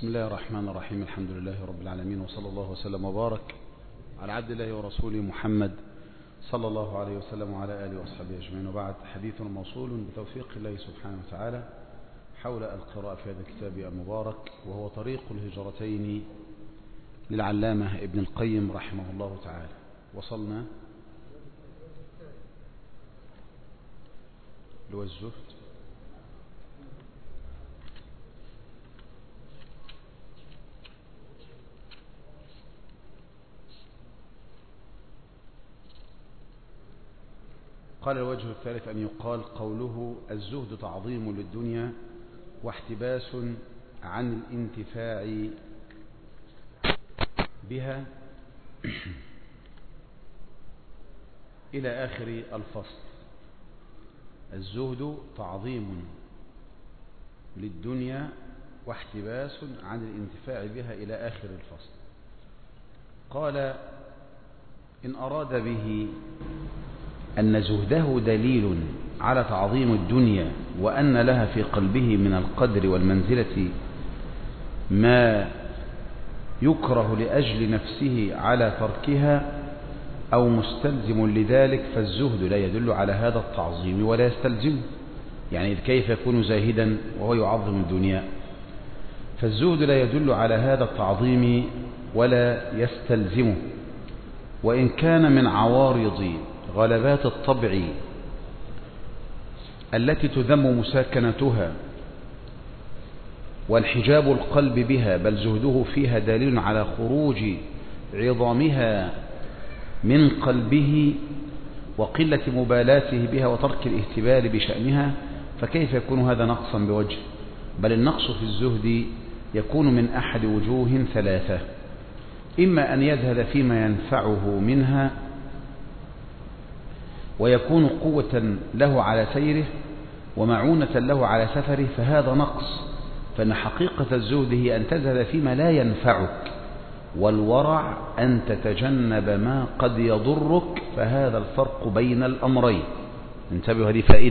بسم الله الرحمن الرحيم. الحمد لله رب العالمين، وصلى الله وسلم وبارك على عبد الله ورسوله محمد صلى الله عليه وسلم وعلى آله وأصحابه أجمعين. وبعد، حديث موصول بتوفيق الله سبحانه وتعالى حول القراءة في هذا الكتاب المبارك، وهو طريق الهجرتين للعلامة ابن القيم رحمه الله تعالى. وصلنا للزهد. قال الوجه الثالث أن يقال قوله الزهد تعظيم للدنيا واحتباس عن الانتفاع بها إلى آخر الفصل. الزهد تعظيم للدنيا واحتباس عن الانتفاع بها إلى آخر الفصل. قال إن أراد به أن زهده دليل على تعظيم الدنيا، وأن لها في قلبه من القدر والمنزلة ما يكره لأجل نفسه على تركها أو مستلزم لذلك، فالزهد لا يدل على هذا التعظيم ولا يستلزمه. يعني كيف يكون زاهدا وهو يعظم الدنيا؟ فالزهد لا يدل على هذا التعظيم ولا يستلزمه، وإن كان من عوارض غلبات الطبع التي تذم مساكنتها وانحجاب القلب بها، بل زهده فيها دليل على خروج عظامها من قلبه وقلة مبالاته بها وترك الاهتبال بشأنها. فكيف يكون هذا نقصا بوجه؟ بل النقص في الزهد يكون من أحد وجوه ثلاثة: إما أن يزهد فيما ينفعه منها ويكون قوة له على سيره ومعونة له على سفره، فهذا نقص، فإن حقيقة الزهد هي أن تزهد فيما لا ينفعك، والورع أن تتجنب ما قد يضرك، فهذا الفرق بين الأمرين. انتبهوا،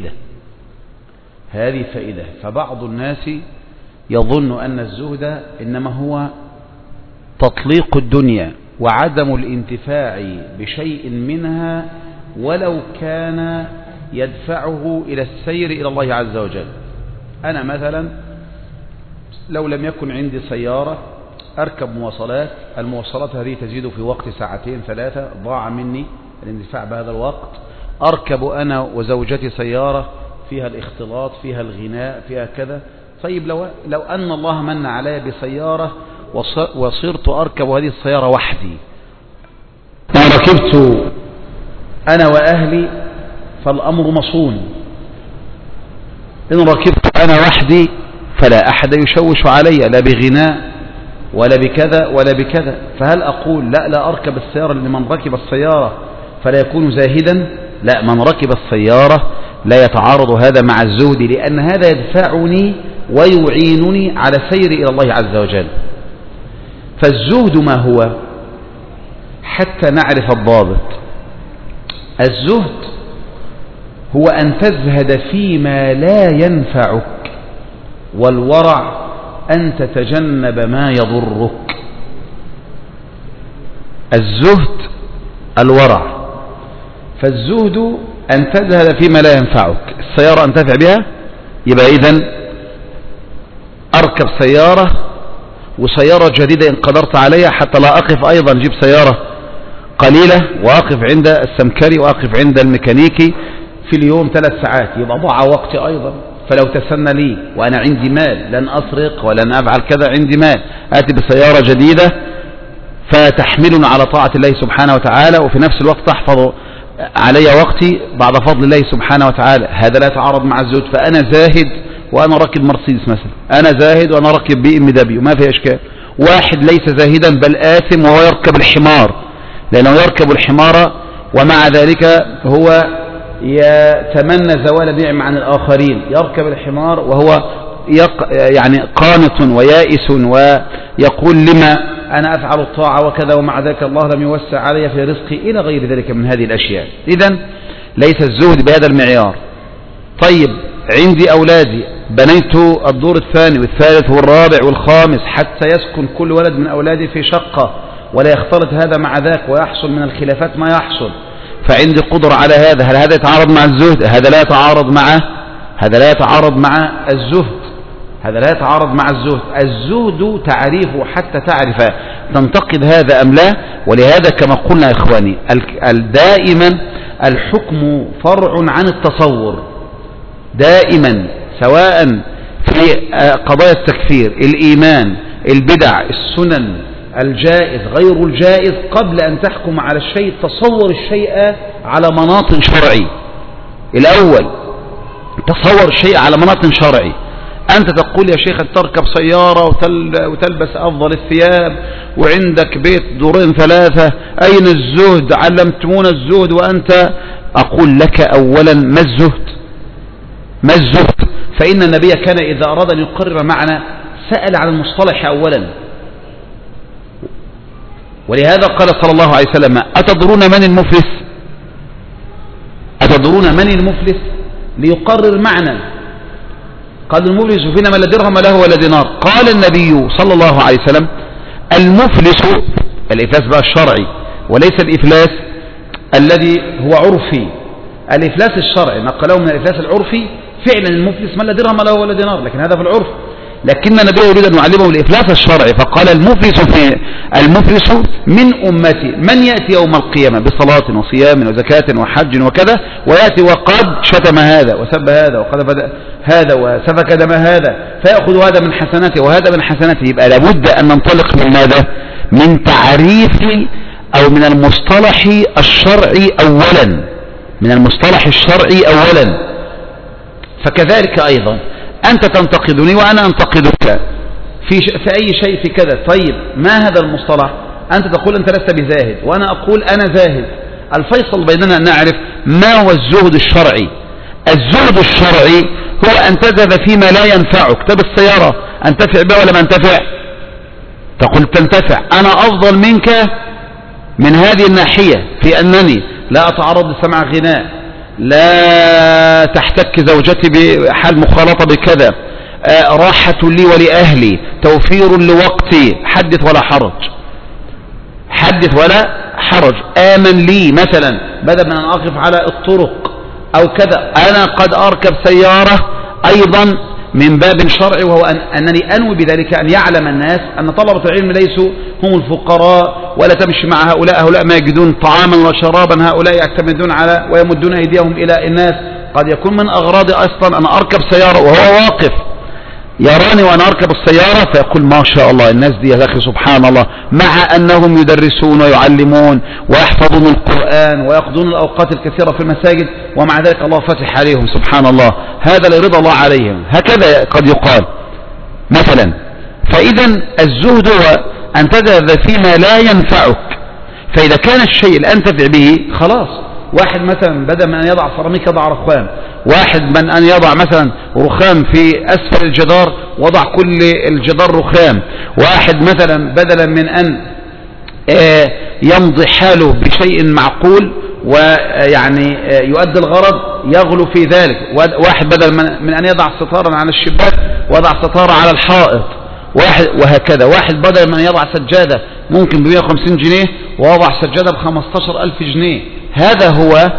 هذه فائدة. فبعض الناس يظن أن الزهد إنما هو تطليق الدنيا وعدم الانتفاع بشيء منها ولو كان يدفعه إلى السير إلى الله عز وجل. أنا مثلا لو لم يكن عندي سيارة أركب مواصلات، المواصلات هذه تزيد في وقت ساعتين ثلاثة، ضاع مني الانتفاع بهذا الوقت. أركب أنا وزوجتي سيارة فيها الاختلاط، فيها الغناء، فيها كذا. طيب لو أن الله من علي بسيارة وصرت أركب هذه السيارة وحدي، إن ركبت أنا وأهلي فالأمر مصون، إن ركبت أنا وحدي فلا أحد يشوش علي، لا بغناء ولا بكذا ولا بكذا. فهل أقول لا أركب السيارة لمن ركب السيارة فلا يكون زاهدا؟ لا، من ركب السيارة لا يتعارض هذا مع الزهد، لأن هذا يدفعني ويعينني على سير إلى الله عز وجل. فالزهد ما هو؟ حتى نعرف الضابط. الزهد هو أن تزهد فيما لا ينفعك، والورع أن تتجنب ما يضرك. الزهد الورع. فالزهد أن تزهد فيما لا ينفعك، السيارة أنتفع بها، يبقى إذن أركب سيارة، وسيارة جديدة إن قدرت عليها، حتى لا أقف أيضا جيب سيارة قليلة وأقف عند السمكري وأقف عند الميكانيكي في اليوم 3 ساعات، يبقى ضاع وقتي أيضا. فلو تسنى لي وأنا عندي مال، لن أسرق ولن أفعل كذا، عندي مال، آتي بسيارة جديدة فتحملنا على طاعة الله سبحانه وتعالى، وفي نفس الوقت تحفظ علي وقتي بعد فضل الله سبحانه وتعالى. هذا لا يتعارض مع الزهد. فأنا زاهد وأنا راكب مرسيدس مثلا، أنا زاهد وأنا راكب BMW، وما في إشكال. واحد ليس زاهدا بل آثم وهو يركب الحمار، لأنه يركب الحمار ومع ذلك هو يتمنى زوال نعم عن الآخرين. يركب الحمار وهو يعني قانط ويائس ويقول لما أنا أفعل الطاعة وكذا، ومع ذلك الله لم يوسع علي في رزقي، إلى غير ذلك من هذه الأشياء. إذن ليس الزهد بهذا المعيار. طيب، عندي أولادي بنيت الدور الثاني والثالث والرابع والخامس حتى يسكن كل ولد من أولادي في شقة ولا يختلط هذا مع ذاك ويحصل من الخلافات ما يحصل، فعندي قدرة على هذا. هل هذا يتعارض مع الزهد؟ هذا لا يتعارض مع الزهد. هذا لا يتعارض مع الزهد. الزهد تعريفه حتى تعرف تنتقد هذا أم لا. ولهذا كما قلنا يا إخواني دائما الحكم فرع عن التصور دائما، سواء في قضايا التكفير، الإيمان، البدع، السنن، الجائز، غير الجائز. قبل أن تحكم على الشيء تصور الشيء على مناط شرعي. الأول تصور الشيء على مناط شرعي. أنت تقول يا شيخ تركب سيارة وتلبس أفضل الثياب وعندك بيت دورين ثلاثة، أين الزهد؟ علمتمون الزهد وأنت. أقول لك أولا ما الزهد؟ فإن النبي كان إذا أراد أن يقرر معنى سأل عن المصطلح أولا. ولهذا قال صلى الله عليه وسلم أتدرون من المفلس؟ ليقرر معنى. قال المفلس فينا من لا درهم له ولا دينار. قال النبي صلى الله عليه وسلم المفلس، الإفلاس بقى الشرعي وليس الإفلاس الذي هو عرفي. الإفلاس الشرعي نقله من الإفلاس العرفي. فعلا المفلس من لا درهم له ولا دينار، لكن هذا في العرف. لكن النبي يريد أن يعلمه الإفلاس الشرعي، فقال المفلس من أمتي من يأتي يوم القيامة بصلاة وصيام وزكاة وحج وكذا، ويأتي وقد شتم هذا وسب هذا وقذف هذا وسفك دم هذا، فيأخذ هذا من حسناته وهذا من حسناته. يبقى لابد أن ننطلق من ماذا؟ من تعريف أو من المصطلح الشرعي أولا. فكذلك أيضا أنت تنتقدني وأنا أنتقدك في أي شيء في كذا. طيب ما هذا المصطلح؟ أنت تقول أنت لست بزاهد وأنا أقول أنا زاهد. الفيصل بيننا أن نعرف ما هو الزهد الشرعي. الزهد الشرعي هو أن تذهب فيما لا ينفعك. طب السيارة أنتفع بها ولا ما أنتفع؟ تقول تنتفع. أنا أفضل منك من هذه الناحية في أنني لا أتعرض لسمع غناء، لا تحتك زوجتي بحال مخالطة بكذا، راحة لي ولأهلي، توفير لوقتي، حدث ولا حرج. آمن لي مثلا بدل من أن أقف على الطرق أو كذا. أنا قد أركب سيارة أيضا من باب شرعي، وهو أنني أنوي بذلك أن يعلم الناس أن طلبة العلم ليسوا هم الفقراء، ولا تمشي مع هؤلاء ما يجدون طعاما وشرابا، هؤلاء يعتمدون على ويمدون أيديهم إلى الناس. قد يكون من أغراضي أصلا أن أركب سيارة وهو واقف يراني وأنا أركب السيارة فيقول ما شاء الله الناس دي يا أخي سبحان الله، مع أنهم يدرسون ويعلمون ويحفظون القرآن ويقضون الأوقات الكثيرة في المساجد، ومع ذلك الله فتح عليهم سبحان الله. هذا لرضا الله عليهم. هكذا قد يقال مثلا. فإذا الزهد هو أن تذهب فيما لا ينفعك. فإذا كان الشيء لا أنتفع به خلاص. واحد مثلا بدل من أن يضع سيراميك يضع رخام، واحد من أن يضع مثلا رخام في أسفل الجدار وضع كل الجدار رخام، واحد مثلا بدلا من أن يمضي حاله بشيء معقول ويعني يؤدي الغرض يغلو في ذلك، واحد بدل من أن يضع ستارا على الشباك وضع ستارة على الحائط، واحد وهكذا. واحد بدل من أن يضع سجادة ممكن ب150 جنيه ووضع سجادة ب15,000 جنيه. هذا هو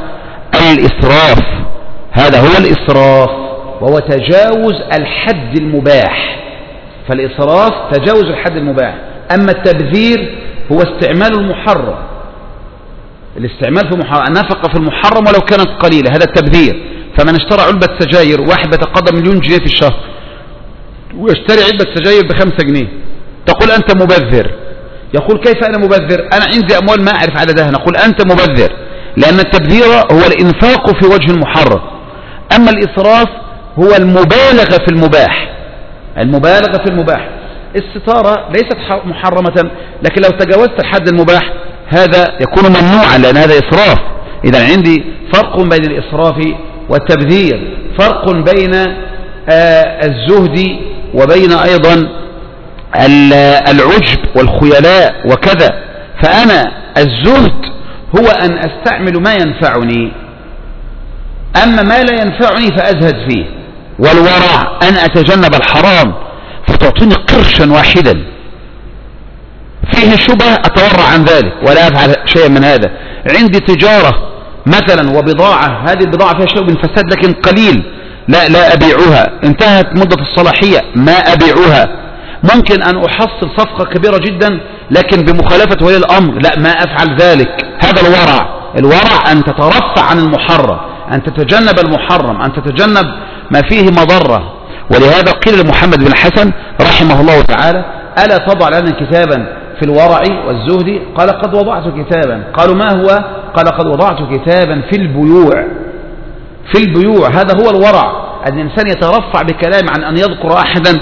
الإسراف، وهو تجاوز الحد المباح. فالإسراف تجاوز الحد المباح. أما التبذير هو استعمال المحرم، الاستعمال في محرم، النفقة في المحرم ولو كانت قليلة، هذا التبذير. فمن اشترى علبة سجاير، واحد بيتقدم 1,000,000 جنيه في الشهر ويشتري علبة سجاير ب5 جنيه، تقول أنت مبذر. يقول كيف أنا مبذر؟ أنا عندي أموال ما أعرف عددها. نقول أنت مبذر، لأن التبذير هو الإنفاق في وجه المحرم. أما الإسراف هو المبالغة في المباح. الستارة ليست محرمة، لكن لو تجاوزت الحد المباح هذا يكون ممنوعا، لأن هذا إسراف. إذا عندي فرق بين الإسراف والتبذير، فرق بين الزهد وبين أيضا العجب والخيلاء وكذا. فأنا الزهد هو أن أستعمل ما ينفعني، أما ما لا ينفعني فأزهد فيه. والورع أن أتجنب الحرام، فتعطيني قرشا واحدا فيه شبهة أتورع عن ذلك ولا أفعل شيئا من هذا. عندي تجارة مثلا وبضاعة، هذه البضاعة فيها شيء من فساد لكن قليل، لا أبيعها، انتهت مدة الصلاحية ما أبيعها. ممكن أن أحصل صفقة كبيرة جدا لكن بمخالفة ولي الأمر، لا ما أفعل ذلك. هذا الورع. الورع أن تترفع عن المحرم، أن تتجنب المحرم، أن تتجنب ما فيه مضرة. ولهذا قيل لمحمد بن الحسن رحمه الله تعالى: ألا تضع لنا كتابا في الورع والزهد؟ قال: قد وضعت كتابا. قالوا: ما هو؟ قال: قد وضعت كتابا في البيوع. في البيوع، هذا هو الورع، أن الإنسان يترفع بكلام عن أن يذكر أحدا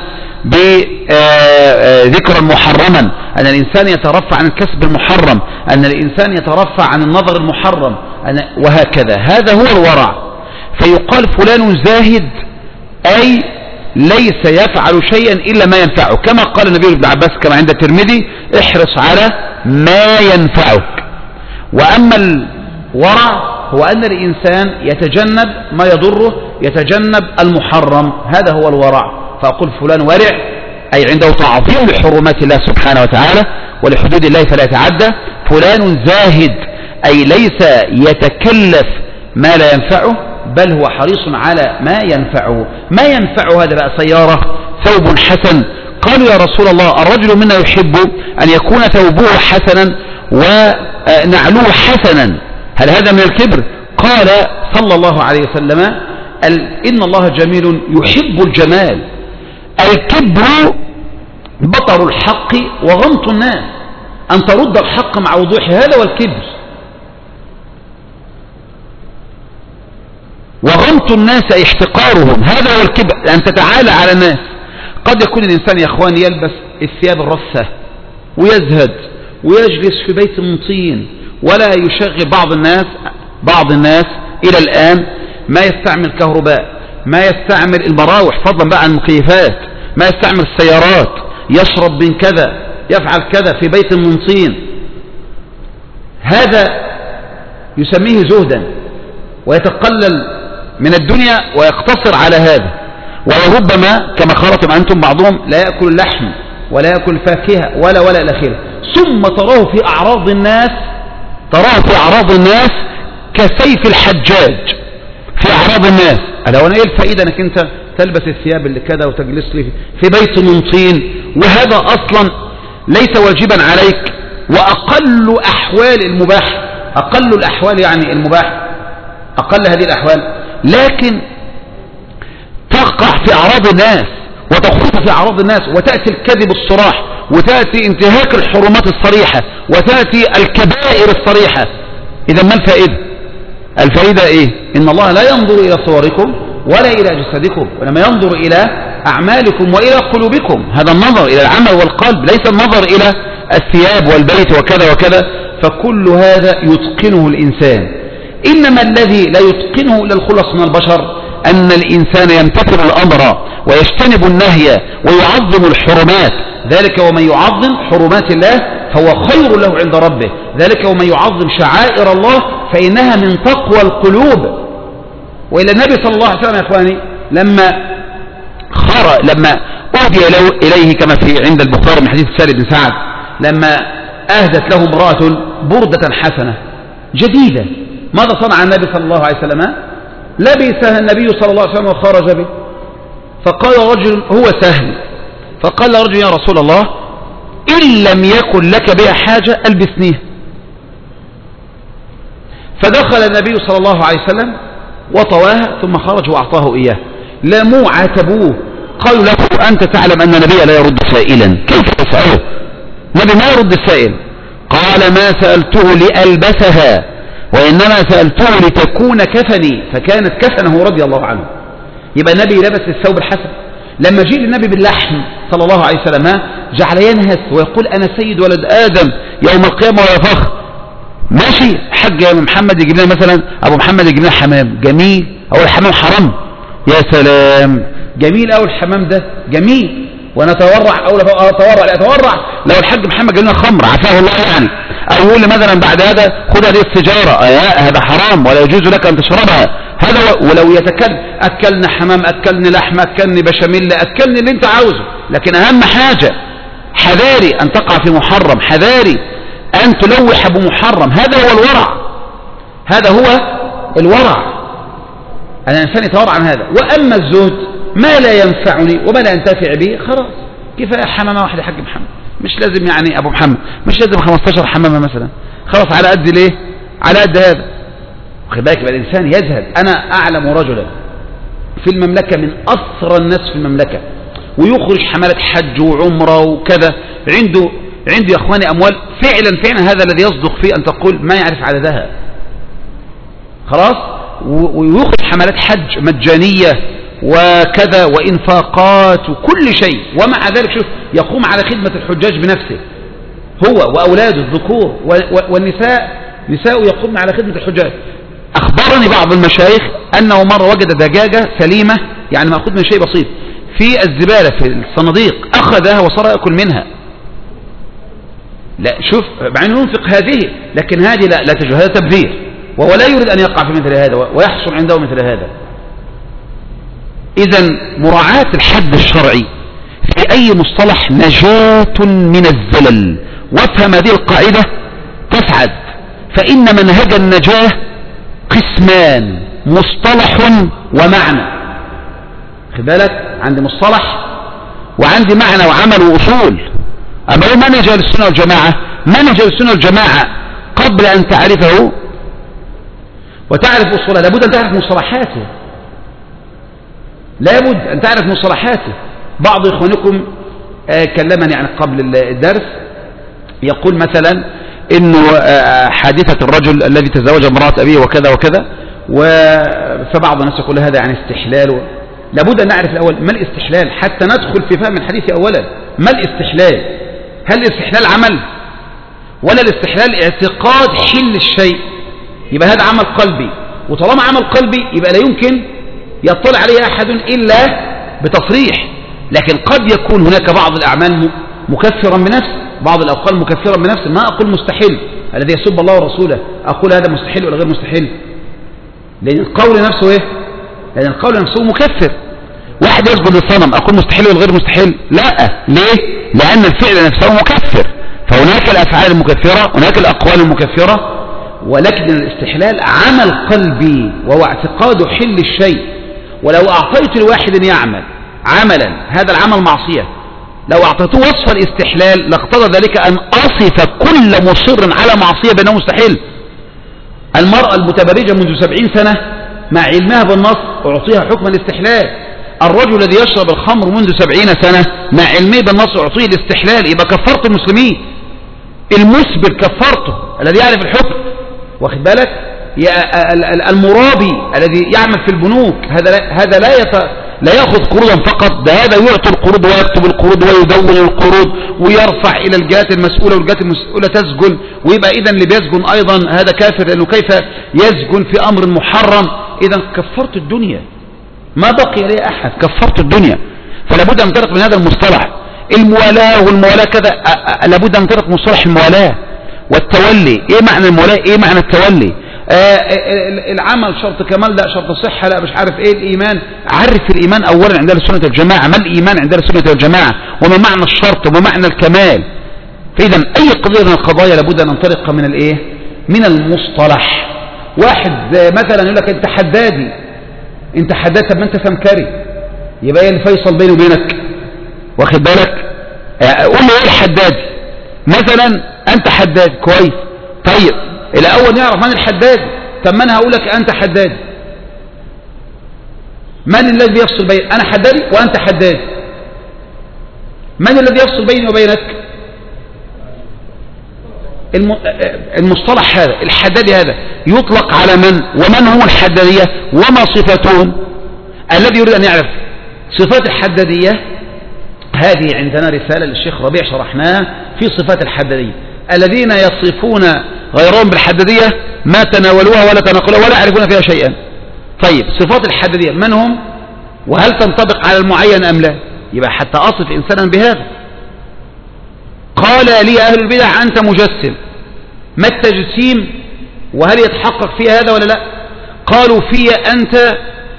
بذكرا محرما، أن الإنسان يترفع عن الكسب المحرم، أن الإنسان يترفع عن النظر المحرم، وهكذا. هذا هو الورع. فيقال فلان زاهد أي ليس يفعل شيئا إلا ما ينفعه، كما قال النبي ابن عباس كما عند الترمذي: احرص على ما ينفعك. وأما الورع هو أن الإنسان يتجنب ما يضره، يتجنب المحرم، هذا هو الورع. فأقول فلان ورع أي عنده تعظيم لحرمات الله سبحانه وتعالى ولحدود الله فلا يتعدى. فلان زاهد أي ليس يتكلف ما لا ينفعه بل هو حريص على ما ينفعه. ما ينفعه هذا بقى: سيارة، ثوب حسن. قالوا: يا رسول الله، الرجل منا يحب أن يكون ثوبه حسنا ونعلوه حسنا، هل هذا من الكبر؟ قال صلى الله عليه وسلم: إن الله جميل يحب الجمال. الكبر بطر الحق وغمط الناس، أن ترد الحق مع وضوحه، هذا هو الكبر. وغمط الناس احتقارهم، هذا هو الكبر، أن تتعالى على الناس. قد يكون الإنسان يا أخوان يلبس الثياب الرثة ويزهد ويجلس في بيت مطين ولا يشغل. بعض الناس إلى الآن ما يستعمل كهرباء، ما يستعمل المراوح فضلا بقى عن المكيفات، ما يستعمل السيارات، يشرب من كذا، يفعل كذا في بيت مطين. هذا يسميه زهدا ويتقلل من الدنيا ويقتصر على هذا. ولربما كما خرجتم أنتم بعضهم لا يأكل اللحم ولا يأكل فاكهة ولا إلى آخره، ثم تراه في أعراض الناس كسيف الحجاج في أعراض الناس. ألا وانا إيه الفائدة أنك أنت تلبس الثياب اللي كذا وتجلس لي في بيت مطين، وهذا أصلا ليس واجبا عليك. وأقل أحوال المباح، أقل الأحوال يعني المباح، أقل هذه الأحوال، لكن تقع في أعراض الناس وتخوض في أعراض الناس، وتأتي الكذب الصراح، وتأتي انتهاك الحرمات الصريحة، وتأتي الكبائر الصريحة. إذا ما الفائدة؟ الفائدة إيه؟ إن الله لا ينظر إلى صوركم ولا إلى جسدكم، وإنما ينظر إلى أعمالكم وإلى قلوبكم. هذا النظر إلى العمل والقلب، ليس النظر إلى الثياب والبيت وكذا وكذا. فكل هذا يتقنه الإنسان. إنما الذي لا يتقنه إلا الخلص من البشر أن الإنسان يمتثل الأمر ويجتنب النهي ويعظم الحرمات. ذلك ومن يعظم حرمات الله فهو خير له عند ربه. ذلك ومن يعظم شعائر الله فإنها من تقوى القلوب. وإلى النبي صلى الله عليه وسلم يا إخواني لما أهدي إليه كما في عند البخاري من حديث سالم بن سعد، لما أهدت له امرأة بردة حسنة جديدة، ماذا صنع النبي صلى الله عليه وسلم؟ لبسها النبي صلى الله عليه وسلم وخرج به. فقال رجل: هو سهل. فقال رجل: يا رسول الله، إن لم يكن لك بها حاجة ألبسنيها. فدخل النبي صلى الله عليه وسلم وطواها ثم خرج وأعطاه إياه. لاموه عاتبوه، قالوا له: أنت تعلم أن النبي لا يرد سائلا، كيف تسأله؟ النبي ما يرد السائل. قال: ما سألته لألبسها، وإنما سألته لتكون كفني، فكانت كفنه رضي الله عنه. يبقى النبي لبس الثوب الحسن. لما جاء النبي باللحم صلى الله عليه وسلم جعل ينهس ويقول: أنا سيد ولد آدم يوم القيامة ولا فخر. ماشي حج يا محمد يجيب لنا مثلا، أبو محمد يجيب لنا حمام جميل، أو الحمام حرام، يا سلام جميل أو الحمام ده جميل، ونتورع أو لا أتورع لو الحج محمد جاب لنا خمر عفاه الله يعني. أو يقول لي مثلا بعد هذا خذ هذه السيجارة، هذا حرام ولا يجوز لك أن تشربها. هذا ولو يتكلم أكلني حمام، أكلني لحمة، أكلني بشاميل، أكلني اللي أنت عاوزه، لكن أهم حاجة حذاري أن تقع في محرم، حذاري أن تلوح بمحرم. هذا هو الورع، هذا هو الورع، أن الإنسان يتورع عن هذا. وأما الزهد ما لا ينفعني وما لا ينتفع به خلاص، كفاية حمامة واحدة حق محمد، مش لازم يعني أبو محمد، مش لازم 15 حمامة مثلا، خلاص على قد ليه، على قد هذا. واخد بالك يبقى الإنسان يزهد. أنا أعلم رجلا في المملكة من أثرى الناس في المملكة، ويخرج حملات حج وعمرة وكذا، عنده يا أخواني أموال فعلا هذا الذي يصدق فيه أن تقول ما يعرف عددها، خلاص، ويخرج حملات حج مجانية وكذا وإنفاقات وكل شيء، ومع ذلك شوف يقوم على خدمة الحجاج بنفسه هو وأولاده الذكور والنساء، نساء يقوم على خدمة الحجاج. أخبرني بعض المشايخ أنه مرة وجد دجاجة سليمة يعني مأخوذ من شيء بسيط في الزبالة في الصناديق، أخذها وصار يأكل منها. لا شوف، مع أنه ينفق هذه، لكن هذه لا تجوز، هذا تبذير، وهو لا يريد أن يقع في مثل هذا ويحصل عنده مثل هذا. إذن مراعاة الحد الشرعي في أي مصطلح نجاة من الزلل، وافهم هذه القاعدة تسعد. فإن منهج النجاة قسمان، مصطلح ومعنى. خد بالك، عندي مصطلح وعندي معنى وعمل وأصول. أما هو منهج السنة والجماعة، منهج السنة والجماعة قبل أن تعرفه وتعرف أصوله لابد أن تعرف مصطلحاته، لابد أن تعرف مصطلحاته. بعض إخوانكم كلمني عن قبل الدرس، يقول مثلا إنه حادثة الرجل الذي تزوج امرأة أبيه وكذا وكذا، فبعض الناس يقول هذا يعني استحلال. لابد أن نعرف الأول ما الاستحلال حتى ندخل في فهم الحديث أولا. ما الاستحلال؟ هل الاستحلال عمل ولا الاستحلال اعتقاد حل الشيء؟ يبقى هذا عمل قلبي، وطالما عمل قلبي يبقى لا يمكن يطلع عليه أحد إلا بتصريح. لكن قد يكون هناك بعض الأعمال مكفرا بنفسه، بعض الأقوال مكفرا بنفسه. ما أقول مستحيل الذي يسب الله ورسوله أقول هذا مستحيل ولا غير مستحيل، لأن القول نفسه إيه؟ لأن القول نفسه مكفر. واحد يسجد للصنم أقول مستحيل ولا غير مستحيل؟ لا. ليه؟ لأن الفعل نفسه مكفر. فهناك الأفعال المكفرة، هناك الأقوال المكفرة، ولكن الاستحلال عمل قلبي وهو اعتقاد حل الشيء. ولو أعطيت لواحد يعمل عملا هذا العمل معصية، لو أعطيته وصف الاستحلال لاقتضى ذلك أن أصف كل مصر على معصية بأنه مستحيل. المرأة المتبرجة منذ 70 سنة مع علمها بالنص أعطيها حكم الاستحلال. الرجل الذي يشرب الخمر منذ 70 سنة مع علمه بالنص أعطيه الاستحلال، يبقى كفرت المسلمين. المسبل كفرته الذي يعرف الحكم، واخد بالك؟ المرابي الذي يعمل في البنوك هذا لا يأخذ قروضا فقط، ده هذا يعطي القروض ويكتب القروض ويدون القروض ويرفع إلى الجهات المسؤولة، والجهات المسؤولة تسجن، ويبقى إذن اللي بيسجن أيضا هذا كافر، لأنه كيف يسجن في أمر محرم؟ إذن كفرت الدنيا، ما بقي لي أحد، كفرت الدنيا. فلابد أن ترك من هذا المصطلح. الموالاة والموالاة كذا، لابد أن ترك مصطلح الموالاة والتولي. إيه معنى الموالاة؟ إيه معنى التولي؟ العمل شرط كمال، لا شرط صحة، لا مش عارف ايه الإيمان. عرف الإيمان أولا عند السنة والجماعة، ما الإيمان عند السنة والجماعة، وما معنى الشرط وما معنى الكمال. فإذا أي قضية من القضايا لابد أن ننطلق من الإيه؟ من المصطلح. واحد مثلا يقول لك أنت حدادي، أنت حداد، طب ما أنت سمكري، يبقى ايه الفيصل بيني وبينك؟ واخد بالك؟ قول له ايه الحدادي مثلا؟ أنت حداد كويس، طيب الأول نعرف من الحداد. طب ما أنا هقول لك أنت حداد، من الذي يفصل بين أنا حدادي وأنت حداد؟ من الذي يفصل بيني وبينك؟ المصطلح هذا الحدادي هذا يطلق على من؟ ومن هم الحدادية وما صفاتهم؟ الذي يريد أن يعرف صفات الحدادية هذه عندنا رسالة للشيخ ربيع شرحناها في صفات الحدادية. الذين يصفون غيرهم بالحدادية ما تناولوها ولا تناقلوها ولا يعرفون فيها شيئا. طيب صفات الحدادية من هم؟ وهل تنطبق على المعين أم لا؟ يبقى حتى أصف إنسانا بهذا. قال لي أهل البدع أنت مجسم، ما التجسيم وهل يتحقق فيها هذا ولا لا؟ قالوا فيها أنت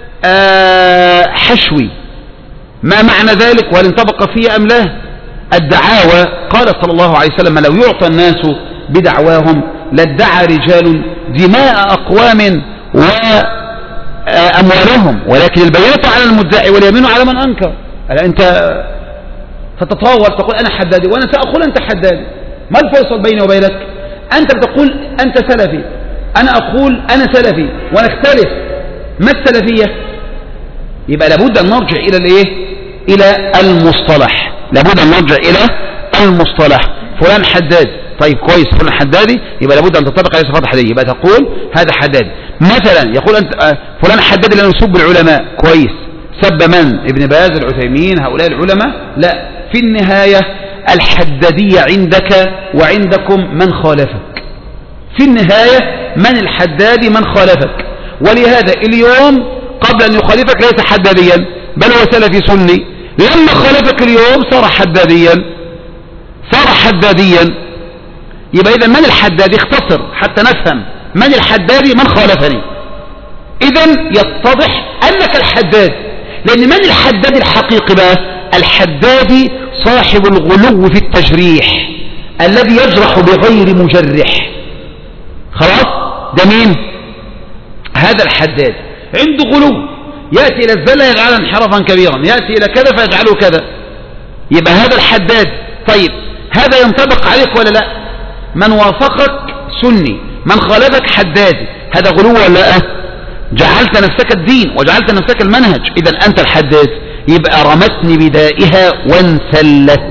حشوي. ما معنى ذلك وهل انطبق فيها أم لا؟ الدعاوى قال صلى الله عليه وسلم لو يعطى الناس بدعواهم لادعى رجال دماء أقوام وأموالهم، ولكن البينة على المدعي واليمين على من أنكر. أنت فتتطاول تقول أنا حدادي وأنا سأقول أنت حدادي، ما الفيصل بيني وبينك؟ أنت بتقول أنت سلفي، أنا أقول أنا سلفي ونختلف. ما السلفية؟ يبقى لابد أن نرجع إلى الإيه؟ إلى المصطلح. لابد أن نرجع إلى المصطلح. فلان حداد، طيب كويس، فلان حدادي يبقى لابد أن تطبق عليه صفات حدادية، يبقى تقول هذا حدادي. مثلا يقول أنت فلان حدادي لأنه يسب العلماء، كويس، سب من؟ ابن باز، العثيمين، هؤلاء العلماء؟ لا، في النهاية الحدادية عندك وعندكم من خالفك. في النهاية من الحدادي؟ من خالفك. ولهذا اليوم قبل أن يخالفك ليس حداديا بل هو سلفي سني، لما خالفك اليوم صار حداديا، صار حداديا. يبقى إذا من الحدادي؟ اختصر حتى نفهم من الحدادي؟ من خالفني. إذا يتضح أنك الحداد، لأن من الحداد الحقيقي بقى؟ الحدادي صاحب الغلو في التجريح الذي يجرح بغير مجرح. خلاص، ده مين؟ هذا الحداد عنده غلو، يأتي إلى الزلة يجعلها انحرافا كبيرا، يأتي إلى كذا فيجعله كذا. يبقى هذا الحداد. طيب هذا ينطبق عليك ولا لا؟ من وافقك سني، من خالفك حدادي، هذا غلو ولا لا؟ جعلت نفسك الدين وجعلت نفسك المنهج، إذا أنت الحداد. يبقى رمتني بدائها وانسلت،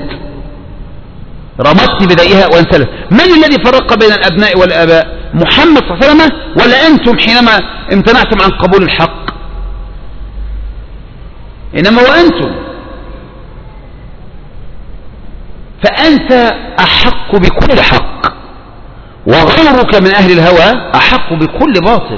رمتني بدائها وانسلت. من الذي فرق بين الأبناء والآباء؟ محمد صلى الله عليه وسلم ولا أنتم حينما امتنعتم عن قبول الحق؟ إنما وأنتم. فأنت أحق بكل حق، وغيرك من أهل الهوى أحق بكل باطل.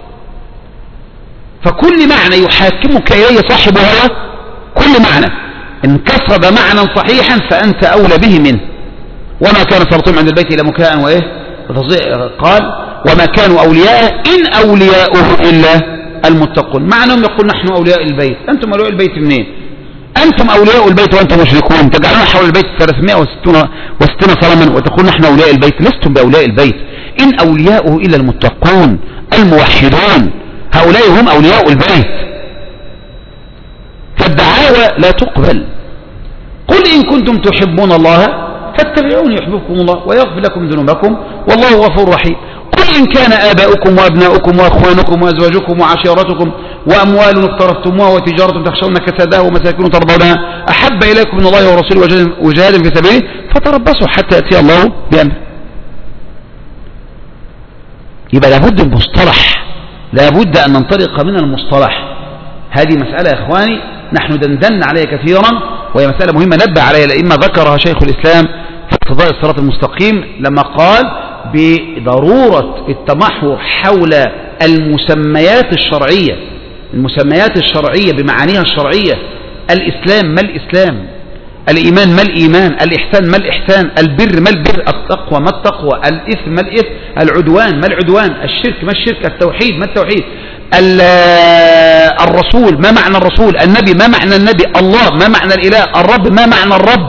فكل معنى يحاكمك إليه صاحب هوى، كل معنى إن كسب معنى صحيحا فأنت أولى به منه. وما كان صلاتهم عند البيت إلا مكاء وإيه؟ قال وما كانوا أولياء إن أولياؤه إلا المتقون. معنى يقول نحن أولياء البيت. أنتم أولياء البيت منين؟ أنتم أولياء البيت وأنتم مشركون، تجعلون حول البيت 360 صنما وتقول نحن أولياء البيت. لستم بأولياء البيت، إن أولياؤه إلا المتقون الموحدون، هؤلاء هم أولياء البيت. فالدعاوى لا تقبل. قل إن كنتم تحبون الله فاتبعوني يحببكم الله ويغفر لكم ذنوبكم والله غفور رحيم. قل إن كان آباؤكم وأبناؤكم وأخوانكم وأزواجكم وعشيرتكم وأموال اقترفتموها وتجارة تخشون كسادها ومساكن ترضونها أحب إليكم من الله ورسوله وجهاد في سبيله فتربصوا حتى يأتي الله بأمره. يبقى لابد المصطلح، لابد أن ننطلق من المصطلح. هذه مسألة يا إخواني نحن دندن عليها كثيرا، وهي مسألة مهمة نبه عليها الأئمة، ذكرها شيخ الإسلام في اقتضاء الصراط المستقيم لما قال بضرورة التمحور حول المسميات الشرعية، المسميات الشرعية بمعانيها الشرعية. الإسلام ما الإسلام؟ الإيمان ما الإيمان؟ الإحسان ما الإحسان؟ البر ما البر؟ التقوى ما التقوى؟ الإثم ما الإثم؟ العدوان ما العدوان؟ الشرك ما الشرك؟ التوحيد ما التوحيد؟ الرسول ما معنى الرسول؟ النبي ما معنى النبي؟ الله ما معنى الإله؟ الرب ما معنى الرب؟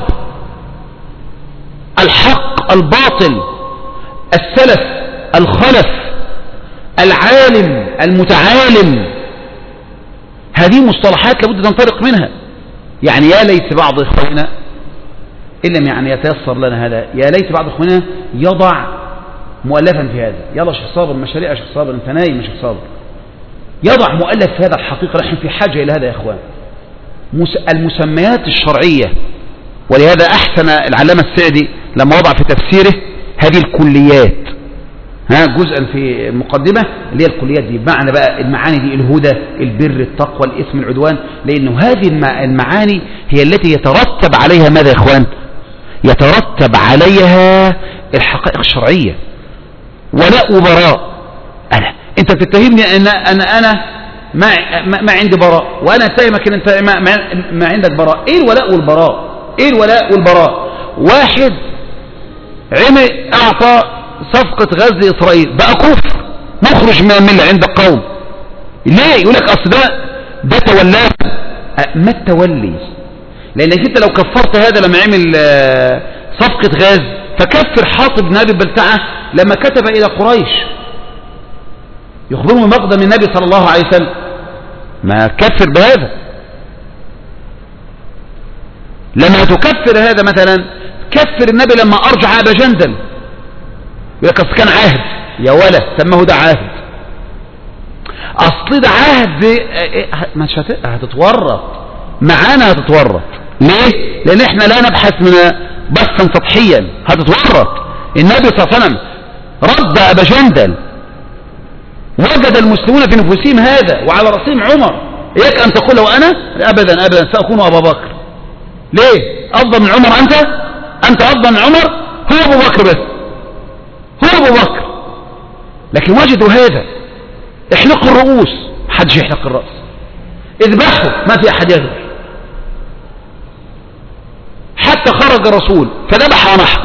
الحق الباطل، السلف الخلف، العالم المتعالم، هذه مصطلحات لابد تنطلق منها. يعني يا ليت بعض إخواننا إن لم يعني يتيسر لنا هذا، يا ليت بعض إخواننا يضع مؤلفا في هذا. يلا شيخ صابر، مشاريع شيخ صابر، انت نايم شيخ صابر، يضع مؤلف في هذا. الحقيقة نحن في حاجة إلى هذا يا إخوان، المسميات الشرعية. ولهذا أحسن العلامة السعدي لما وضع في تفسيره هذه الكليات، جزءا في المقدمة اللي هي الكليات دي، بمعنى بقى المعاني دي: الهدى، البر، التقوى، الإثم، العدوان. لأنه هذه المعاني هي التي يترتب عليها ماذا يا إخوان؟ يترتب عليها الحقائق الشرعية. ولاء وبراء. أنت بتتهمني أن أنا ما عندي براء، وأنا أتهمك أن أنت ما عندك براء. إيه الولاء والبراء؟ إيه الولاء والبراء؟ واحد أعطى صفقة غزل إسرائيل بقى كفر مخرج من الملة عند القوم. ليه؟ يقول لك أصل ده تولاه. ما التولي؟ لأنك أنت لو كفرت هذا لما عمل صفقة غاز، فكفر حاطب بن أبي بلتعة لما كتب إلى قريش يخبرهم مقدم النبي صلى الله عليه وسلم، ما كفر بهذا. لما تكفر هذا مثلا كفر النبي لما أرجع أبا جندل، يقول لك أصل كان عهد يا ولا سماه ده عهد. أصل ده عهد مش هتتورط معانا، هتتورط. ليه؟ لأن احنا لا نبحث من بحثا سطحيا، هتتورط. النبي صلى الله عليه وسلم رد أبا جندل، وجد المسلمون في نفوسهم هذا وعلى رأسهم عمر. إياك أن تقول لو أنا أبدا أبدا سأكون أبا بكر. ليه؟ أفضل من عمر أنت أفضل من عمر؟ هو أبو بكر بس، هو أبو بكر. لكن وجدوا هذا، احلقوا الرؤوس، محدش يحلق الرأس، اذبحوا، ما في أحد يذبح. حتى خرج الرسول فذبح ونحر.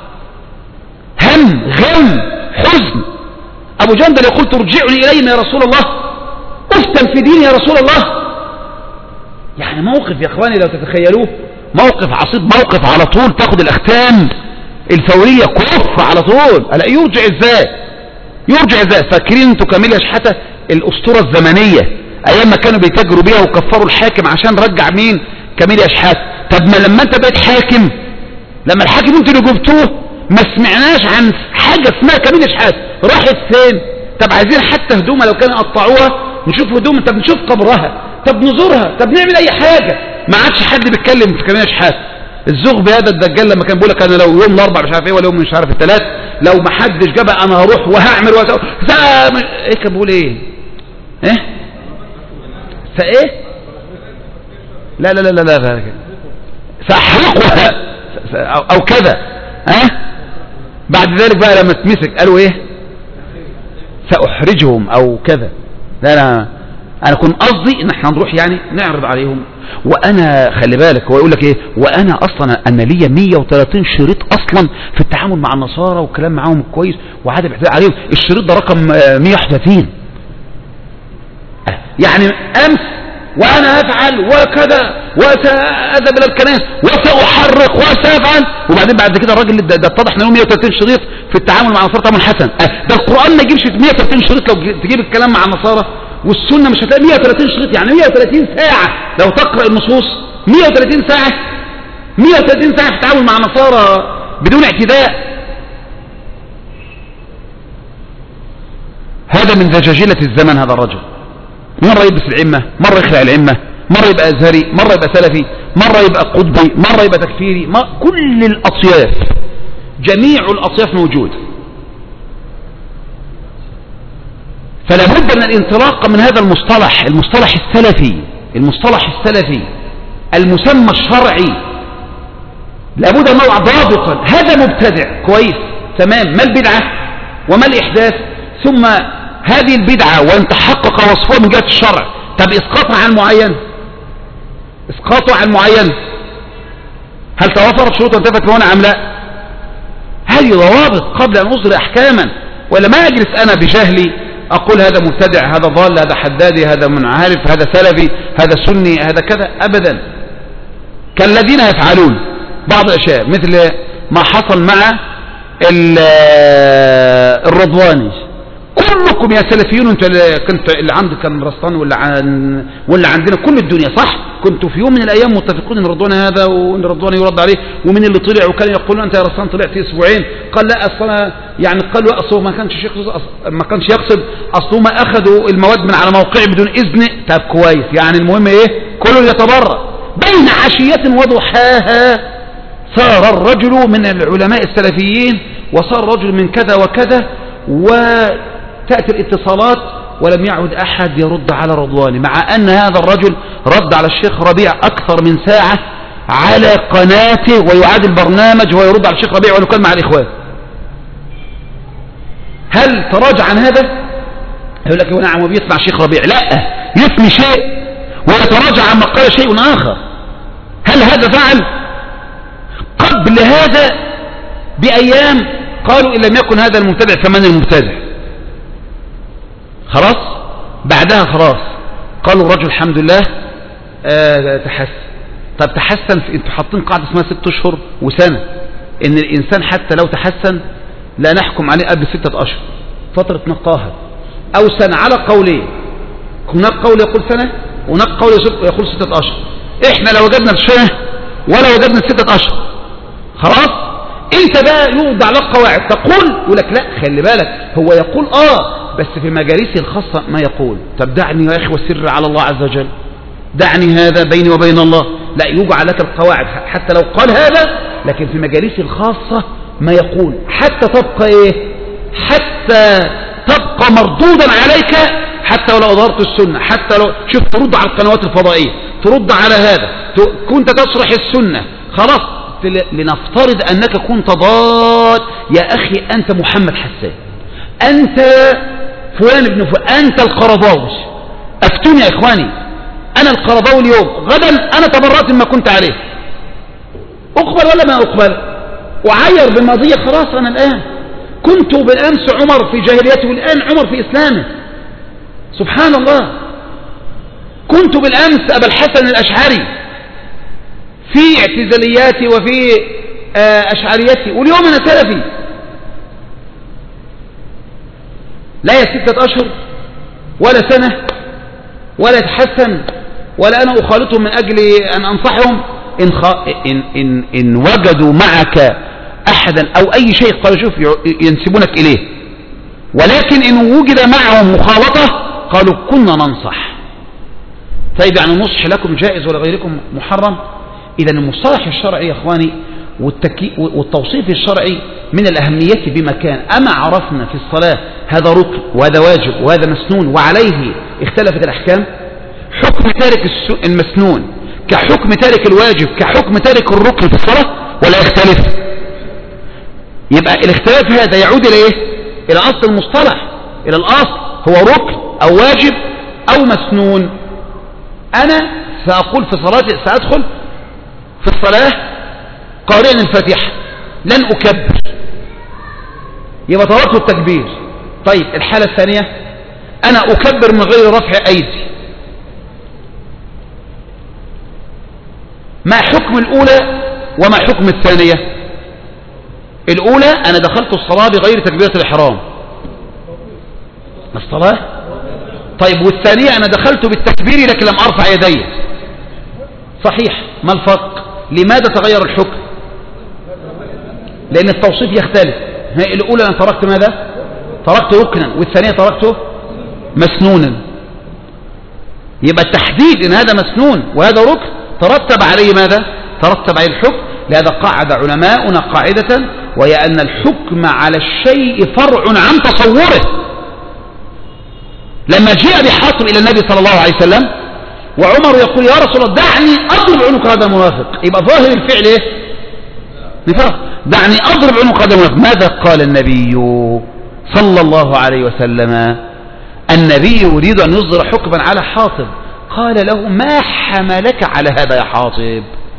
هم غم حزن. أبو جندل يقول ترجعني إليهم يا رسول الله، أفتن في ديني يا رسول الله. يعني موقف يا إخواني لو تتخيلوه موقف عصيب، موقف على طول تاخد الأختام الفورية كفر على طول. ألا يرجع إزاي؟ يرجع إزاي؟ فاكرين انتوا كاميليا شحاتة الأسطورة الزمنية أيام ما كانوا بيتاجروا بيها وكفروا الحاكم عشان رجع مين؟ كاميليا شحاتة. طب ما لما انت بقيت حاكم، لما الحاكم انتوا اللي جبتوه ما سمعناش عن حاجة اسمها كاميليا شحاتة، راحت فين؟ طب عايزين حتى هدومها لو كانوا قطعوها نشوف هدوم، طب نشوف قبرها، طب نزورها، طب نعمل اي حاجة. ما عادش حد بيتكلم في كاميليا شحاتة. الزغب هذا الدجال لما كان بيقول لك انا لو يوم الاربع مش عارف ايه ولا يوم مش عارف الثلاث لو ما حدش جابها انا هروح وهعمل واسوي. ايه كان بيقول ايه؟ ايه؟ فايه؟ لا لا لا لا لا ساحرقها او كذا. بعد ذلك بقى لما تمسك قالوا ايه؟ ساحرجهم او كذا. لا لا انا كنت قصدي ان احنا نروح يعني نعرض عليهم. وانا خلي بالك هو يقول لك ايه، وانا اصلا انا ليا 130 شريط اصلا في التعامل مع النصارى والكلام معاهم كويس وعادة باعتداء عليهم. الشريط ده رقم 131. يعني امس وانا افعل وكذا وساذهب الى الكنائس وساحرق وسافعل، وبعدين بعد كده الراجل ده اتضح انه 130 شريط في التعامل مع النصارى تعامل حسن. ده القران ما يجيبش 130 شريط. لو تجيب الكلام مع النصارى والسنه مش هتلاقي 130 شريط، يعني 130 ساعه لو تقرا النصوص 130 ساعه 130 ساعه في التعامل مع النصارى بدون اعتداء. هذا من دجاجلة الزمن هذا الرجل. مرة يلبس العمة، مرة يخلع العمة، مرة يبقى أزهري، مرة يبقى سلفي، مرة يبقى قطبي، مرة يبقى تكفيري، كل الأطياف، جميع الأطياف موجود. فلا بد من الانطلاق من هذا المصطلح السلفي، المصطلح السلفي المسمى الشرعي، لابد أن نضع ضابطا. هذا مبتدع كويس تمام، ما البدعة وما الإحداث؟ ثم هذه البدعة وان تحقق وصفها من جهة الشرع، طب اسقاطها عن معين، اسقاطه عن معين، هل توفرت شروط وانتفت هنا ام لا؟ هذه ضوابط قبل ان اصدر احكاما، ولا ما اجلس انا بجهلي اقول هذا مبتدع، هذا ضال، هذا حدادي، هذا منعرف، هذا سلفي، هذا سني، هذا كذا. ابدا. كالذين يفعلون بعض الاشياء مثل ما حصل مع الرضواني. كلكم يا سلفيون انتوا اللي عندك كان رسطان ولا عندنا كل الدنيا صح؟ كنتوا في يوم من الايام متفقون ان رضوان هذا وان رضوان يرد عليه، ومن اللي طلع وكان يقولون انت يا رسطان طلعت اسبوعين، قال لا اصلا يعني قال لا اصله ما كانش يقصد اصله ما اخذوا المواد من على موقعه بدون اذن. طب كويس، يعني المهم ايه؟ كله يتبرأ. بين عشية وضحاها صار الرجل من العلماء السلفيين وصار رجل من كذا وكذا، وتأتي الاتصالات ولم يعد أحد يرد على رضواني، مع أن هذا الرجل رد على الشيخ ربيع أكثر من ساعة على قناته ويعاد البرنامج ويرد على الشيخ ربيع ولو كان مع الإخوان. هل تراجع عن هذا؟ يقول لك نعم وبيسمع الشيخ ربيع، لا، يثني شيء ويتراجع عما قال شيء آخر. هل هذا فعل؟ قبل هذا بأيام قالوا إن لم يكن هذا المبتدع فمن المبتدع؟ خلاص بعدها خلاص قالوا الرجل الحمد لله تحسن. طب تحسن انتوا حاطين قاعدة اسمها 6 أشهر وسنة، ان الانسان حتى لو تحسن لا نحكم عليه قبل 6 أشهر فترة نقاهة او سنة على قولين. هناك قول يقول سنة وهناك قول يقول 6 أشهر. احنا لو وجدنا السنة ولا وجدنا 6 أشهر خلاص انت بقى يوضع لك قواعد تقول يقول لك لا خلي بالك هو يقول بس في مجالسه الخاصة ما يقول. طب دعني يا اخي والسر على الله عز وجل، دعني هذا بيني وبين الله. لا يوضع لك القواعد حتى لو قال هذا، لكن في مجالسه الخاصة ما يقول حتى تبقى حتى تبقى مردودا عليك، حتى ولو أظهرت السنة، حتى لو شوف ترد على القنوات الفضائية، ترد على هذا، كنت تصرح السنة خلاص. لنفترض أنك كنت ضاد يا أخي، أنت محمد حسان، أنت فلان ابن فلان، أنت القرضاوي، أفتوني يا إخواني، أنا القرضاوي اليوم، غدا أنا تبرأت مما كنت عليه، أقبل ولا ما أقبل؟ وعير بالماضية خلاص. أنا الآن كنت بالأمس عمر في جاهليته والآن عمر في إسلامه، سبحان الله. كنت بالأمس أبا الحسن الأشعري في اعتزالياتي وفي أشعريتي، واليوم أنا سلفي. لا يا 6 أشهر ولا سنة ولا يتحسن ولا أنا أخالطهم من أجل أن أنصحهم. إن وجدوا معك أحدا أو أي شيء قالوا شوف ينسبونك إليه، ولكن إن وجد معهم مخالطة قالوا كنا ننصح. طيب يعني النصح لكم جائز ولا غيركم محرم؟ إذا المصطلح الشرعي يا إخواني والتوصيف الشرعي من الأهمية بمكان. أما عرفنا في الصلاة هذا ركن وهذا واجب وهذا مسنون وعليه اختلفت الأحكام، حكم تارك المسنون كحكم تارك الواجب كحكم تارك الركن في الصلاة ولا يختلف؟ يبقى الاختلاف هذا يعود إلى إيه؟ إلى أصل المصطلح، إلى الأصل هو ركن أو واجب أو مسنون. أنا سأقول في صلاتي سأدخل في الصلاة قارئا الفاتحة لن أكبر، يبقى تركت التكبير. طيب الحالة الثانية أنا أكبر من غير رفع أيدي، ما حكم الأولى وما حكم الثانية؟ الأولى أنا دخلت الصلاة بغير تكبيرة الإحرام الصلاة. طيب والثانية أنا دخلت بالتكبير لكن لم أرفع يدي، صحيح، ما الفرق؟ لماذا تغير الحكم؟ لأن التوصيف يختلف. الأولى أنا تركت ماذا؟ تركت ركنا، والثانية تركته مسنونا. يبقى التحديد إن هذا مسنون وهذا ركن ترتب عليه ماذا؟ ترتب عليه الحكم. لهذا قاعد علماؤنا قاعدة، وهي أن الحكم على الشيء فرع عن تصوره. لما جاء بحاطب إلى النبي صلى الله عليه وسلم وعمر يقول يا رسول الله دعني أضرب عنق هذا المنافق، يبقى ظاهر الفعل إيه؟ نفاق. دعني أضرب عنق هذا المنافق. ماذا قال النبي صلى الله عليه وسلم؟ النبي يريد أن يصدر حكما على حاطب، قال له ما حملك على هذا يا حاطب؟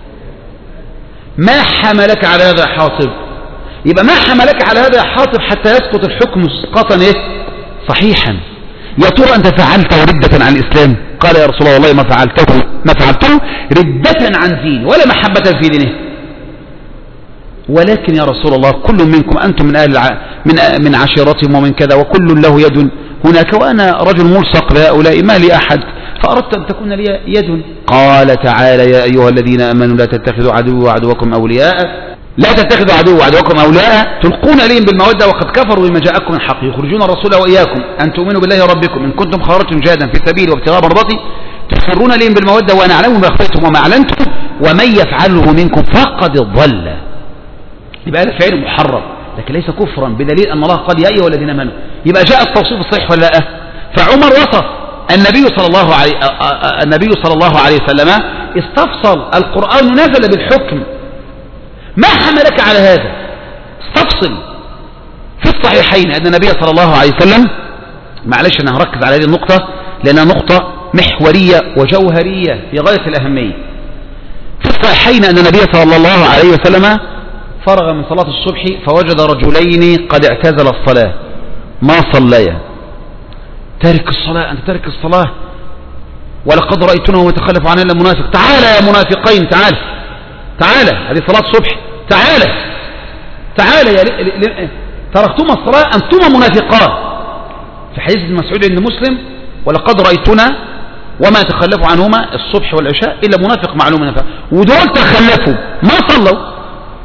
ما حملك على هذا يا حاطب؟ يبقى ما حملك على هذا يا حاطب حتى يسقط الحكم سقطا إيه؟ صحيحا. يا ترى أنت فعلته ردة عن الإسلام؟ قال يا رسول الله والله ما فعلته ردة عن دين ولا محبة في دينه، ولكن يا رسول الله كل منكم أنتم من أهل من عشيرتهم ومن كذا وكل له يد هناك وأنا رجل ملصق بهؤلاء ما لي أحد، فأردت أن تكون لي يد. قال تعالى يا أيها الذين آمنوا لا تتخذوا عدوي وعدوكم أولياء، لا تتخذوا عدو وعدوكم أولياء تلقون إليهم بالمودة وقد كفروا بما جاءكم من الحق يخرجون الرسول وإياكم أن تؤمنوا بالله ربكم إن كنتم خرجتم جهادا في سبيلي وابتغاء مرضاتي تسرون إليهم بالمودة وأنا أعلم ما أخفيتم وما أعلنتم ومن يفعله منكم فقد ضل. يبقى هذا فعل محرم لكن ليس كفرا، بدليل أن الله قال يا أيها الذين آمنوا. يبقى جاء التوصيف الصحيح ولا لا؟ فعمر وصف النبي صلى الله عليه وسلم استفصل القرآن نزل بالحكم. ما حملك على هذا؟ استفصل. في الصحيحين أن النبي صلى الله عليه وسلم، معلش أنا هركز على هذه النقطة لأنها نقطة محورية وجوهرية في غاية الأهمية. في الصحيحين أن النبي صلى الله عليه وسلم فرغ من صلاة الصبح فوجد رجلين قد اعتزل الصلاة ما صليا. تارك الصلاة، أنت تارك الصلاة، ولقد رأيتنه يتخلف عن إلا منافق. تعال يا منافقين، تعال تعال، هذه صلاة صبح، تعال تعال يا تركتما الصلاة أنتما منافقان. في حديث ابن مسعود عند مسلم: ولقد رأيتنا وما تخلفوا عنهما الصبح والعشاء إلا منافق معلوم نفاق. ودول تخلفوا ما صلوا.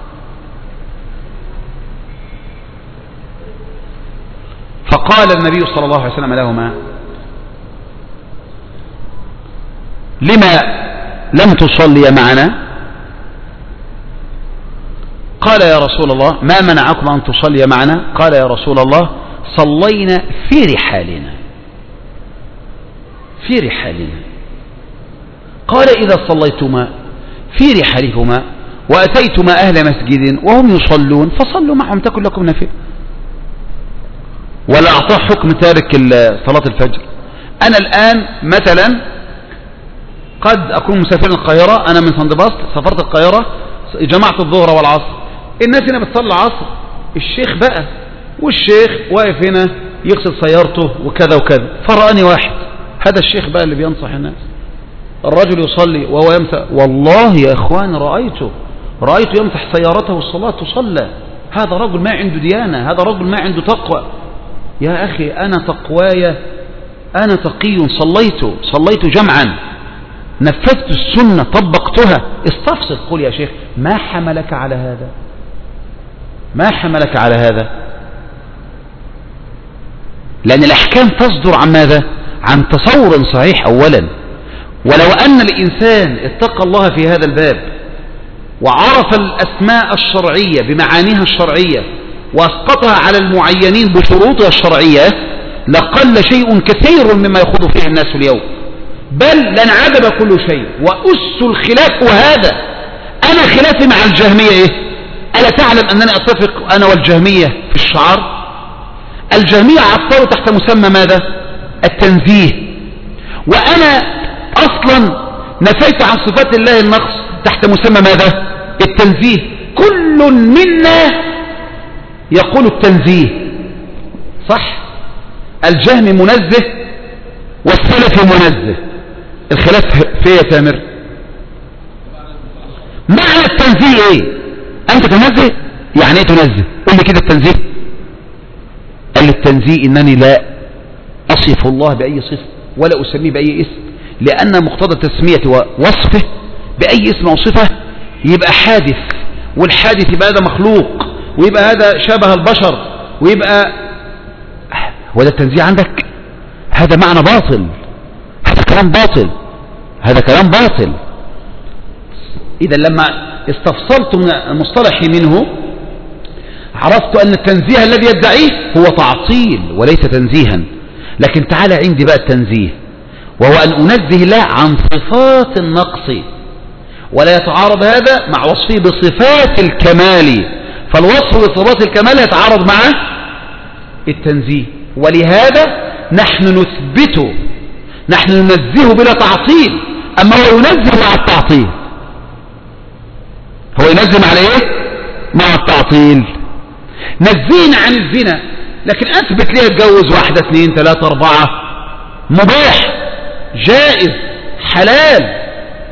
فقال النبي صلى الله عليه وسلم لهما: لما لم تصلي معنا؟ قال يا رسول الله: ما منعكم أن تصلي معنا؟ قال يا رسول الله: صلينا في رحالنا. في رحالنا. قال: إذا صليتما في رحالكما وأتيتما أهل مسجد وهم يصلون فصلوا معهم تكن لكم نافلة. ولا أعطاه حكم تارك صلاة الفجر. أنا الآن مثلا قد أكون مسافر القاهرة، أنا من سندباست سافرت القاهرة، جمعت الظهر والعصر، الناس هنا بتصلي العصر، الشيخ بقى والشيخ واقف هنا يغسل سيارته وكذا وكذا، فرأني واحد، هذا الشيخ بقى اللي بينصح الناس، الرجل يصلي وهو يمسح، والله يا إخوان رأيته يمسح سيارته والصلاة تصلى. هذا رجل ما عنده ديانة، هذا رجل ما عنده تقوى. يا أخي أنا تقواي، أنا تقي، صليت جمعا، نفذت السنة، طبقتها. استفسر، قل يا شيخ ما حملك على هذا؟ ما حملك على هذا؟ لأن الأحكام تصدر عن ماذا؟ عن تصور صحيح أولا. ولو أن الإنسان اتقى الله في هذا الباب وعرف الأسماء الشرعية بمعانيها الشرعية وأسقطها على المعينين بشروطها الشرعية لقل شيء كثير مما يخوض فيه الناس اليوم، بل لانعدم كل شيء. وأس الخلاف وهذا، أنا خلافي مع الجهمية إيه؟ ألا تعلم أنني أتفق أنا والجهمية في الشعار؟ الجهمية عطلوا تحت مسمى ماذا؟ التنزيه، وأنا أصلا نفيت عن صفات الله النقص تحت مسمى ماذا؟ التنزيه. كل منا يقول التنزيه صح؟ الجهمي منزه والسلفي منزه. الخلاف في يا تامر معنى التنزيه ايه؟ انت تنزه يعني ايه تنزه؟ قل لي كده التنزيه. قال لي التنزيه انني لا اصف الله باي صفه ولا اسميه باي اسم، لان مقتضى تسميته ووصفه باي اسم او صفه يبقى حادث، والحادث يبقى هذا مخلوق، ويبقى هذا شبه البشر، ويبقى وده التنزيه عندك؟ هذا معنى باطل، هذا كلام باطل، هذا كلام باطل. إذا لما استفصلت من المصطلح منه عرفت أن التنزيه الذي يدعيه هو تعطيل وليس تنزيها. لكن تعالى عندي بقى التنزيه، وهو أن أنزه الله عن صفات النقص، ولا يتعارض هذا مع وصفه بصفات الكمال، فالوصف بصفات الكمال يتعارض مع التنزيه. ولهذا نحن نثبته، نحن ننزه بلا تعطيل، أما هو ينزه مع التعطيل. هو ينزه مع ايه؟ مع التعطيل. نزينا عن الزنا، لكن أثبت ليه اتجوز 1 2 3 4 مباح جائز حلال.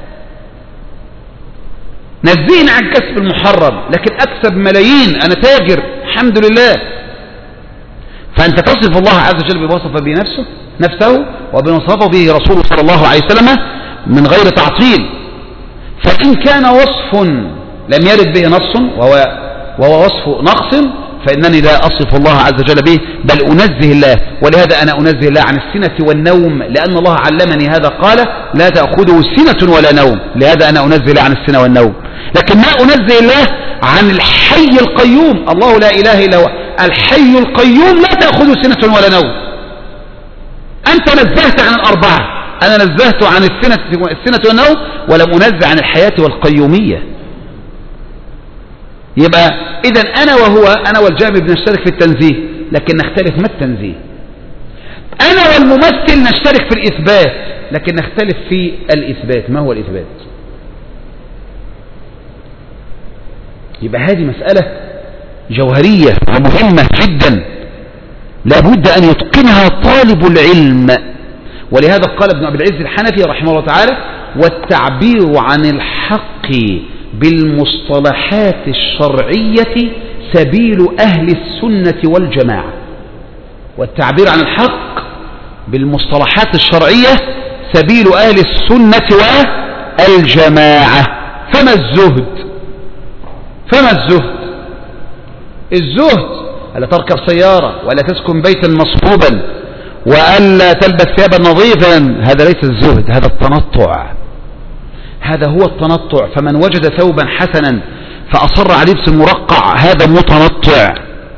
نزينا عن كسب المحرم، لكن أكسب ملايين، أنا تاجر الحمد لله. فأنت تصف الله عز وجل بما وصف به نفسه وبما وصفه به رسوله صلى الله عليه وسلم من غير تعطيل. فإن كان وصف لم يرد به نص وهو وصف نقص فإنني لا أصف الله عز وجل به، بل أنزه الله. ولهذا أنا أنزه الله عن السنة والنوم، لأن الله علمني هذا، قال لا تأخذه سنة ولا نوم، لهذا أنا أنزه الله عن السنة والنوم. لكن ما أنزه الله عن الحي القيوم، الله لا إله إلا هو الحي القيوم لا تأخذه سنة ولا نوم. أنت نزهت عن الأربعة، أنا نزهت عن السنة والنوم ولم أنزه عن الحياة والقيومية. يبقى إذن أنا والجامع بنشترك في التنزيه، لكن نختلف ما التنزيه. أنا والممثل نشترك في الإثبات، لكن نختلف في الإثبات. ما هو الإثبات؟ يبقى هذه مسألة جوهرية ومهمة جدا لا بد أن يتقنها طالب العلم. ولهذا قال ابن أبي العز الحنفي رحمه الله تعالى: والتعبير عن الحق بالمصطلحات الشرعية سبيل أهل السنة والجماعة. والتعبير عن الحق بالمصطلحات الشرعية سبيل أهل السنة والجماعة. فما الزهد؟ الزهد ألا تركب سيارة ولا تسكن بيتا مصفوبا وألا تلبس ثيابا نظيفا، هذا ليس الزهد، هذا التنطع. هذا هو التنطع. فمن وجد ثوبا حسنا فأصر على لبس مرقع هذا متنطع.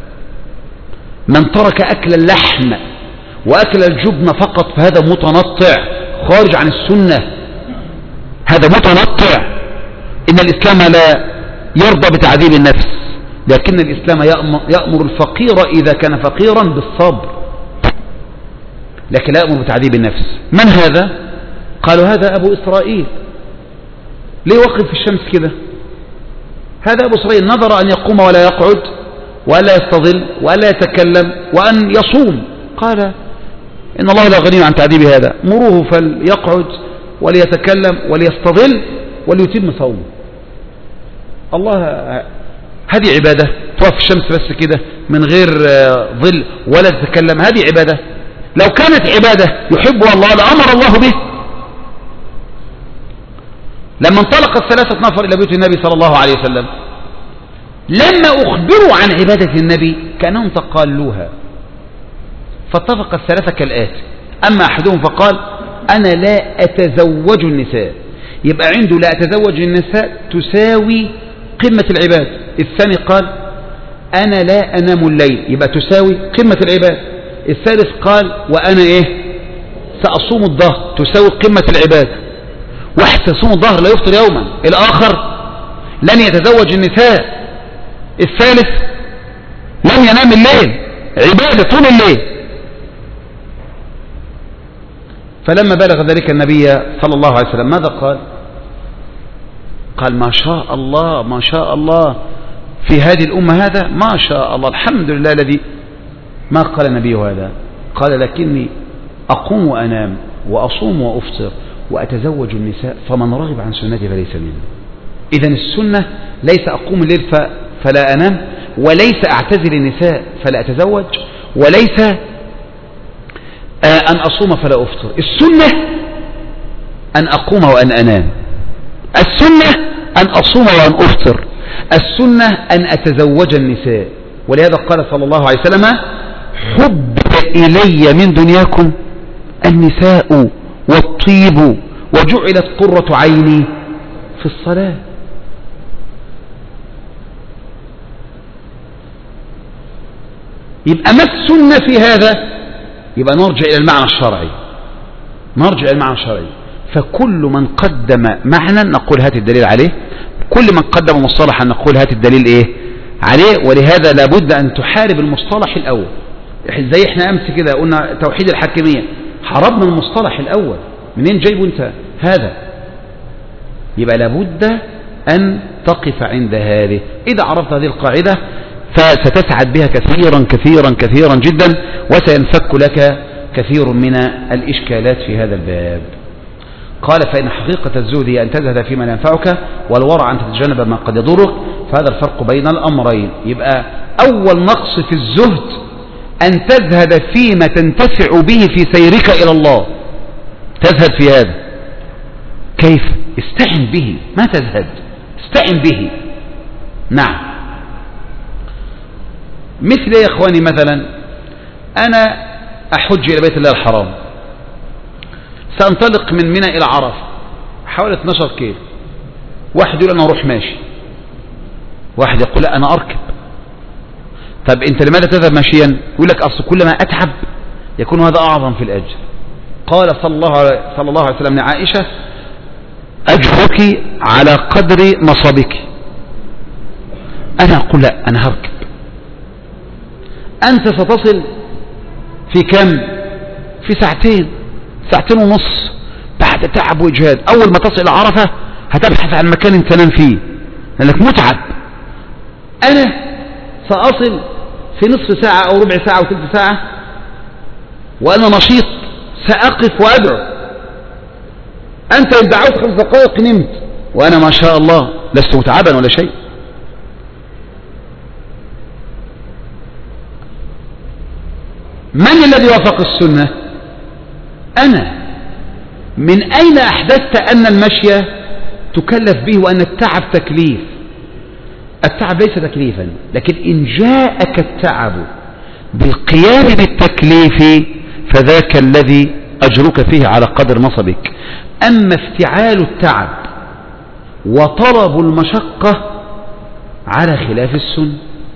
من ترك أكل اللحم وأكل الجبن فقط فهذا متنطع خارج عن السنة، هذا متنطع. إن الإسلام لا يرضى بتعذيب النفس، لكن الإسلام يأمر الفقير إذا كان فقيرا بالصبر، لكن لا يأمر بتعذيب النفس. من هذا؟ قالوا هذا أبو إسرائيل. ليه وقف في الشمس كده؟ هذا أبو إسرائيل نظر أن يقوم ولا يقعد ولا يستظل ولا يتكلم وأن يصوم، قال إن الله لا غني عن تعذيب هذا، مروه فليقعد وليتكلم وليستظل وليتم صومه. الله، هذه عبادة؟ تقف في الشمس بس كده من غير ظل ولا تتكلم، هذه عبادة؟ لو كانت عبادة يحبها الله لأمر الله به. لما انطلقت 3 نفر إلى بيت النبي صلى الله عليه وسلم لما أخبروا عن عبادة النبي كأنهم تقالوها، فاتفق الثلاثة كالآتي: أما أحدهم فقال أنا لا أتزوج النساء، يبقى عنده لا أتزوج النساء تساوي قمة العباد. الثاني قال أنا لا أنام الليل، يبقى تساوي قمة العباد. الثالث قال وأنا سأصوم الظهر، تساوي قمة العباد. واحد سيصوم الظهر لا يفطر يوما، الآخر لن يتزوج النساء، الثالث لن ينام الليل، عبادة طول الليل. فلما بلغ ذلك النبي صلى الله عليه وسلم ماذا قال؟ قال ما شاء الله ما شاء الله في هذه الأمة هذا، ما شاء الله، الحمد لله الذي. ما قال النبي هذا، قال لكني أقوم وأنام وأصوم وأفطر وأتزوج النساء، فمن رغب عن سنتي فليس مني. إذن السنة ليس أقوم الليل فلا أنام، وليس أعتزل النساء فلا أتزوج، وليس أن أصوم فلا أفطر. السنة أن أقوم وأن أنام، السنة أن أصوم وأن أفطر، السنة أن أتزوج النساء. ولهذا قال صلى الله عليه وسلم حب إلي من دنياكم النساء والطيب وجعلت قرة عيني في الصلاة. يبقى ما السنة في هذا؟ يبقى نرجع إلى المعنى الشرعي، نرجع إلى المعنى الشرعي. فكل من قدم معنى نقول هات الدليل عليه، كل من قدم مصطلحا نقول هات الدليل عليه. ولهذا لابد أن تحارب المصطلح الأول. زي احنا أمس كده قلنا توحيد الحاكمية، حاربنا المصطلح الأول، منين جايبه انت هذا؟ يبقى لابد أن تقف عند هذه. إذا عرفت هذه القاعدة فستسعد بها كثيرا كثيرا كثيرا جدا، وسينفك لك كثير من الإشكالات في هذا الباب. قال فإن حقيقة الزهد هي أن تزهد فيما ينفعك، والورع أن تتجنب ما قد يضرك، فهذا الفرق بين الأمرين. يبقى أول نقص في الزهد أن تزهد فيما تنتفع به في سيرك إلى الله. تزهد في هذا كيف؟ استعن به، ما تزهد، استعن به. نعم، مثل يا إخواني مثلا أنا أحج إلى بيت الله الحرام، سأنطلق من منى إلى عرفة حوالي 12 كيلو. واحد يقول أنا أروح ماشي، واحد يقول لا أنا أركب. طب أنت لماذا تذهب ماشيا؟ يقول لك أصل كلما أتعب يكون هذا أعظم في الأجر. قال صلى الله عليه وسلم لعائشة أجرك على قدر نصبك. أنا أقول لا أنا هركب. أنت ستصل في كم؟ في ساعتين ونص بعد تعب وإجهاد. أول ما تصل إلى عرفة هتبحث عن مكان تنام فيه لأنك متعب. أنا سأصل في نصف ساعة أو ربع ساعة أو ثلث ساعة وأنا نشيط سأقف وأدعو. أنت إن دعوت 5 دقائق نمت، وأنا ما شاء الله لست متعبا ولا شيء. من الذي وافق السنة؟ أنا. من أين أحدثت أن المشي تكلف به وأن التعب تكليف؟ التعب ليس تكليفا، لكن إن جاءك التعب بالقيام بالتكليف فذاك الذي أجرك فيه على قدر نصبك. أما افتعال التعب وطلب المشقة على خلاف السنة،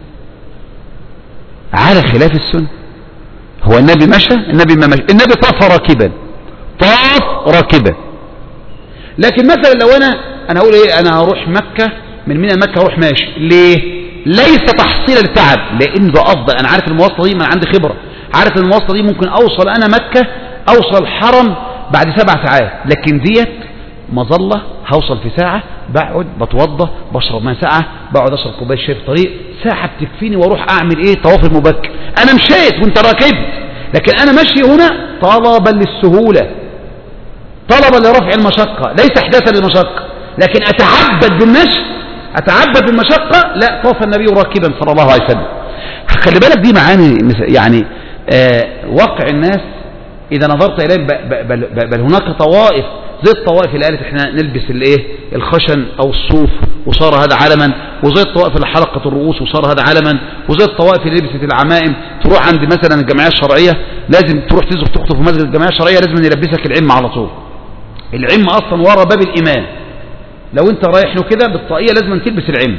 على خلاف السنة. هو النبي مشى؟ النبي ما مشى، النبي طاف راكبا، طاف راكبا. لكن مثلا لو أنا أقول إيه، أنا هروح مكة، من منى مكة هروح ماشي، ليه؟ ليس تحصيل التعب، لأن ده أفضل. أنا عارف المواصلة دي، ما عندي خبرة، عارف المواصلة دي ممكن أوصل أنا مكة، أوصل الحرم بعد 7 ساعات، لكن ديت مظلة هوصل في ساعة، بقعد بتوضى بشرب ماء ساعة، بقعد أشرب كوباية شاي في طريق ساعة بتكفيني وأروح أعمل إيه؟ طواف المبكر. أنا مشيت وأنت راكبت، لكن أنا ماشي هنا طلبا للسهولة، طلبا لرفع المشقة، ليس إحداثا للمشقة. لكن أتعبد بالمشي، أتعبد بالمشقة، لا، طاف النبي راكبا صلى الله عليه وسلم. خلي بالك دي معاني يعني واقع الناس إذا نظرت إليه. بل هناك طوائف زي الطوائف اللي قالت احنا نلبس الايه الخشن او الصوف وصار هذا علما، وزي الطوائف اللي حلقت الرؤوس وصار هذا علما، وزي الطوائف اللي لبست العمائم. تروح عند مثلا الجمعيه الشرعيه لازم تروح تخطب في مسجد الجمعيه الشرعيه لازم يلبسك العمه على طول. العمه اصلا ورا باب الامام، لو انت رايح له كده بالطاقيه لازم تلبس العمه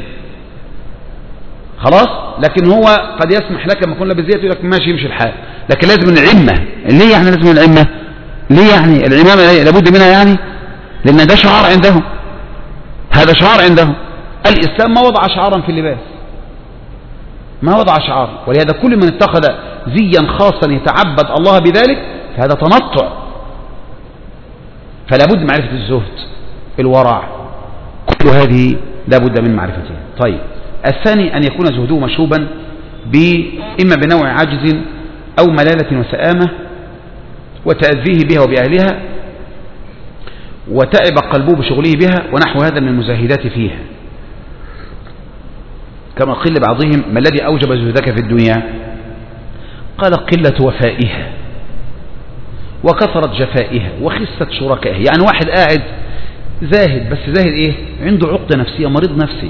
خلاص. لكن هو قد يسمح لك لما يكون لابس زيت يقول لك ماشي يمشي الحال، لكن لازم العمه. ليه يعني لازم العمه؟ ليه يعني العمامة لابد منها يعني؟ لأن ده شعار عندهم، هذا شعار عندهم. الإسلام ما وضع شعارا في اللباس، ما وضع شعار. ولهذا كل من اتخذ زيا خاصا يتعبد الله بذلك فهذا تنطع. فلا بد معرفة الزهد، الورع، كل هذه لا بد من معرفتها. طيب، الثاني أن يكون زهده مشوبا إما بنوع عجز أو ملالة وسآمة وتأذيه بها وبأهلها وتعب قلبه بشغله بها ونحو هذا من المزاهدات فيها. كما قيل لبعضهم: ما الذي أوجب زهدك في الدنيا؟ قال: قلة وفائها وكثرة جفائها وخسة شركائها. يعني واحد قاعد زاهد، بس زاهد ايه؟ عنده عقدة نفسية، مريض نفسي.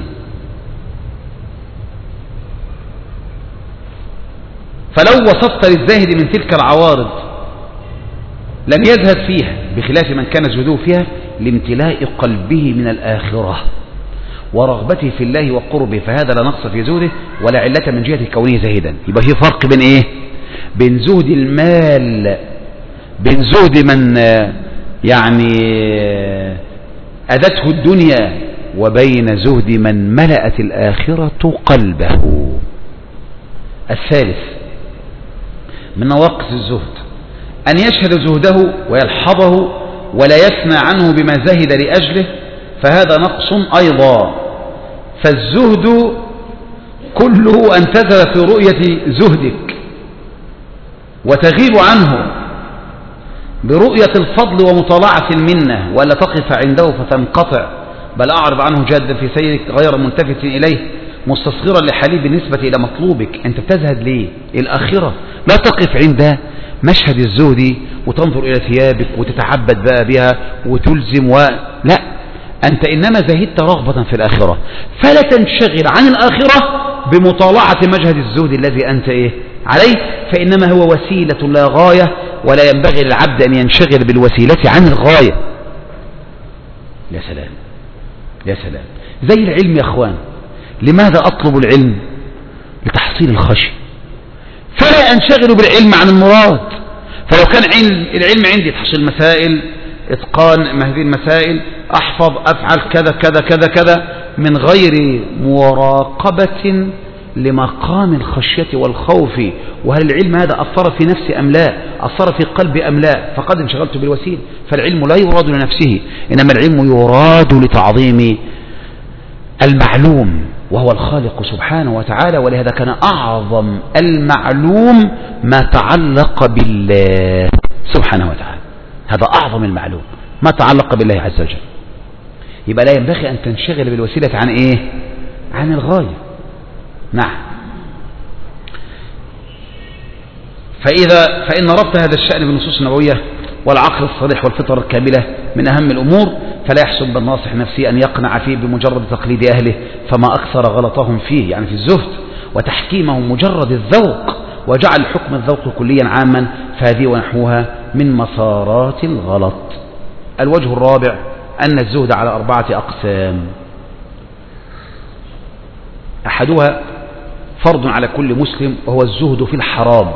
فلو وصفت للزاهد من تلك العوارض لم يزهد فيها، بخلاف من كان زهده فيها لامتلاء قلبه من الآخرة ورغبته في الله وقربه، فهذا لا نقص في زهده ولا علة من جهة كونه زاهدا. يبقى في فرق بين ايه؟ بين زهد المال، بين زهد من يعني أذته الدنيا، وبين زهد من ملأت الآخرة قلبه. الثالث من نواقص الزهد أن يشهد زهده ويلحظه ولا يثنى عنه بما زهد لأجله، فهذا نقص أيضا. فالزهد كله أن تذهب في رؤية زهدك وتغيب عنه برؤية الفضل ومطالعة المنة، ولا تقف عنده فتنقطع، بل أعرض عنه جادا في سيرك غير ملتفت إليه مستصغرا لحاليه بالنسبة إلى مطلوبك. أنت بتزهد ليه؟ الآخرة. لا تقف عند مشهد الزهد وتنظر إلى ثيابك وتتعبد بقى بها وتلزم لا، أنت إنما زهدت رغبة في الآخرة، فلا تنشغل عن الآخرة بمطالعة مشهد الزهد الذي أنت إيه عليه، فإنما هو وسيلة لا غاية، ولا ينبغي للعبد أن ينشغل بالوسيلة عن الغاية. يا سلام يا سلام، زي العلم يا أخوان. لماذا أطلب العلم؟ لتحصيل الخشية، فلا أنشغل بالعلم عن المراد. فلو كان العلم عندي تحصيل مسائل، إتقان هذه المسائل، أحفظ، أفعل كذا كذا كذا كذا، من غير مراقبة لمقام الخشية والخوف، وهل العلم هذا أثر في نفسي أم لا، أثر في قلبي أم لا، فقد انشغلت بالوسيل. فالعلم لا يراد لنفسه، إنما العلم يراد لتعظيم المعلوم وهو الخالق سبحانه وتعالى. ولهذا كان أعظم المعلوم ما تعلق بالله سبحانه وتعالى، هذا أعظم المعلوم ما تعلق بالله عز وجل. يبقى لا ينبغي أن تنشغل بالوسيلة عن إيه؟ عن الغاية. نعم. فإن ربط هذا الشأن بالنصوص النبوية والعقل الصريح والفطر الكاملة من أهم الأمور، فلا يحسب بالناصح نفسه أن يقنع فيه بمجرد تقليد أهله، فما أكثر غلطهم فيه يعني في الزهد وتحكيمهم مجرد الذوق، وجعل حكم الذوق كليا عاما، فهذه ونحوها من مسارات الغلط. الوجه الرابع أن الزهد على 4 أقسام. أحدها فرض على كل مسلم، وهو الزهد في الحرام،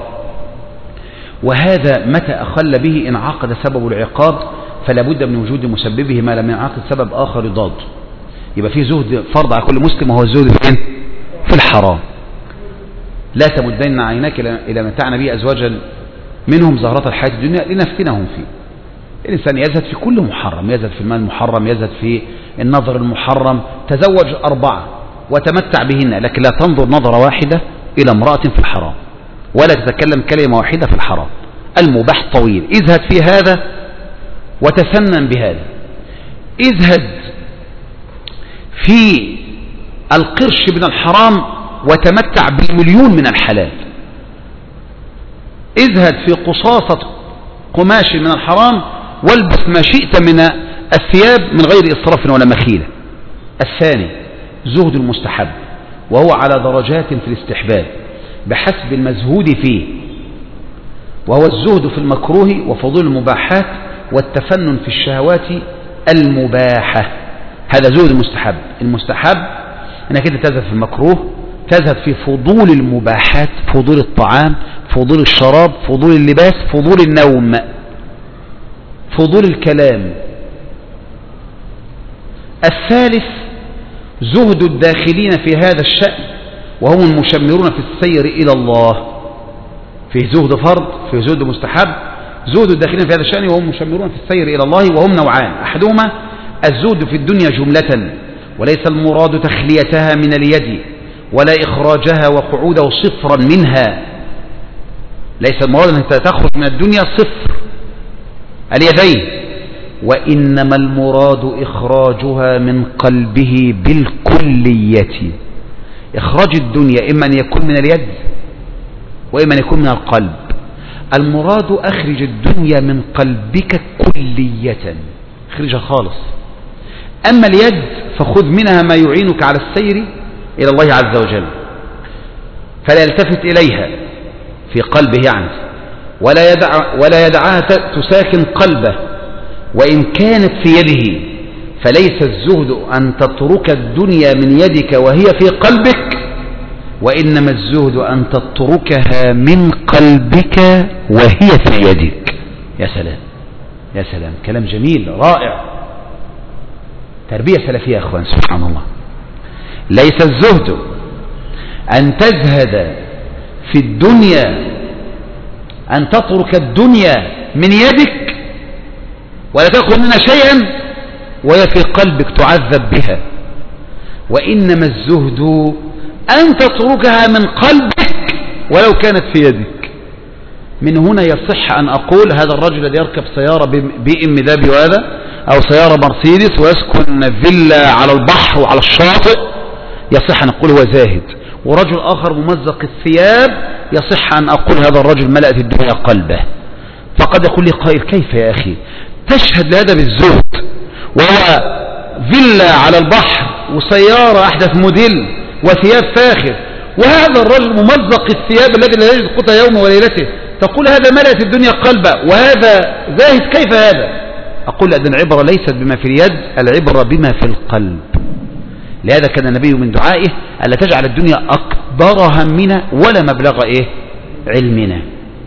وهذا متى أخل به انعقد سبب العقاب، فلا بد من وجود مسببه ما لم ينعقد سبب آخر يضاد. يبقى فيه زهد فرض على كل مسلم، وهو الزهد في الحرام. لا تمدن عيناك إلى متاعنا به أزواجا منهم زهرة الحياة الدنيا لنفتنهم فيه. الإنسان يزهد في كل محرم، يزهد في المال المحرم، يزهد في النظر المحرم. تزوج 4 وتمتع بهن، لكن لا تنظر نظرة واحدة إلى امرأة في الحرام، ولا تتكلم كلمة واحدة في الحرام. المباح طويل، ازهد في هذا وتسنن بهذا. ازهد في القرش من الحرام وتمتع بالمليون من الحلال. ازهد في قصاصة قماش من الحرام والبس ما شئت من الثياب من غير إسراف ولا مخيلة. الثاني زهد المستحب، وهو على درجات في الاستحباب بحسب المزهود فيه، وهو الزهد في المكروه وفضول المباحات والتفنن في الشهوات المباحة. هذا زهد المستحب. المستحب انك انت تزهد في المكروه، تزهد في فضول المباحات، فضول الطعام، فضول الشراب، فضول اللباس، فضول النوم، فضول الكلام. الثالث زهد الداخلين في هذا الشأن، وهم المشمرون في السير إلى الله. فيه زهد فرض، فيه زهد مستحب. زهد الداخلين في هذا الشأن وهم مشمرون في السير إلى الله، وهم نوعان. أحدهما الزهد في الدنيا جملة، وليس المراد تخليتها من اليد ولا إخراجها وقعوده صفرا منها. ليس المراد أنك تخرج من الدنيا صفر اليدين، وإنما المراد إخراجها من قلبه بالكلية. إخراج الدنيا إما أن يكون من اليد وإما أن يكون من القلب. المراد أخرج الدنيا من قلبك كلية، اخرجها خالص. أما اليد فخذ منها ما يعينك على السير إلى الله عز وجل، فلا يلتفت إليها في قلبه يعني، ولا يدعها تساكن قلبه. وإن كانت في يده فليس الزهد أن تترك الدنيا من يدك وهي في قلبك، وإنما الزهد أن تتركها من قلبك وهي في يدك. يا سلام يا سلام، كلام جميل رائع، تربية سلفية يا أخوان. سبحان الله. ليس الزهد أن تزهد في الدنيا، أن تترك الدنيا من يدك ولا تأخذ منها شيئا وهي في قلبك تعذب بها، وإنما الزهد أن تتركها من قلبك ولو كانت في يدك. من هنا يصح أن أقول هذا الرجل الذي يركب سيارة BMW وهذا، أو سيارة مرسيدس ويسكن فيلا على البحر وعلى الشاطئ، يصح أن أقول هو زاهد. ورجل آخر ممزق الثياب، يصح أن أقول هذا الرجل ملأت الدنيا قلبه. فقد يقول لي قائل كيف يا أخي تشهد لهذا بالزهد وهو فيلا على البحر وسيارة أحدث موديل وثياب فاخر، وهذا الرجل ممزق الثياب الذي لا يجد قوت يوم وليلته، تقول هذا ملأت الدنيا قلبه وهذا زاهد، كيف هذا؟ أقول أن العبرة ليست بما في اليد، العبرة بما في القلب. لهذا كان النبي من دعائه ألا تجعل الدنيا أكبر همنا ولا مبلغ علمنا.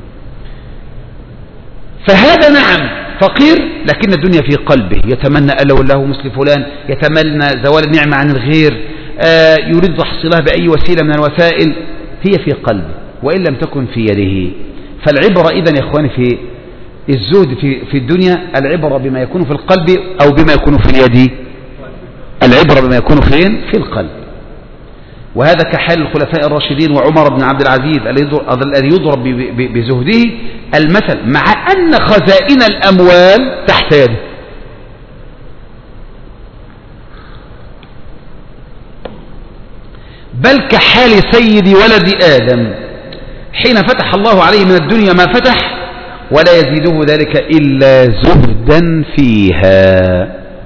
فهذا نعم فقير لكن الدنيا في قلبه، يتمنى ألا والله مثل فلان، يتمنى زوال النعمة عن الغير، يريد تحصيلها بأي وسيلة من الوسائل، هي في قلبه وإن لم تكن في يده. فالعبرة إذن يا إخواني في الزهد في الدنيا، العبرة بما يكون في القلب أو بما يكون في اليد. العبرة بما يكون في القلب. وهذا كحال الخلفاء الراشدين وعمر بن عبد العزيز الذي يضرب بزهده المثل، مع أن خزائن الأموال تحت يده. بل كحال سيد ولد آدم حين فتح الله عليه من الدنيا ما فتح، ولا يزيده ذلك إلا زهدا فيها.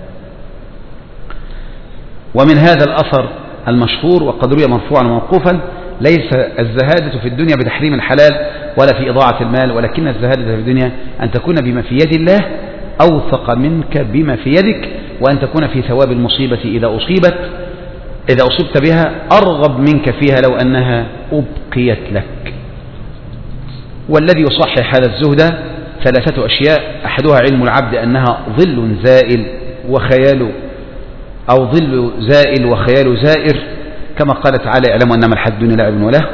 ومن هذا الأثر المشهور وقد روي مرفوعا وموقوفا: ليس الزهادة في الدنيا بتحريم الحلال ولا في إضاعة المال، ولكن الزهادة في الدنيا أن تكون بما في يد الله أوثق منك بما في يدك، وأن تكون في ثواب المصيبة إذا أصبت بها أرغب منك فيها لو أنها أبقيت لك. والذي يصحح هذا الزهد 3 أشياء: أحدها علم العبد أنها ظل زائل وخيال، أو ظل زائل وخيال زائر، كما قال تعالى: اعلموا أنما الحياة الدنيا لعب وله.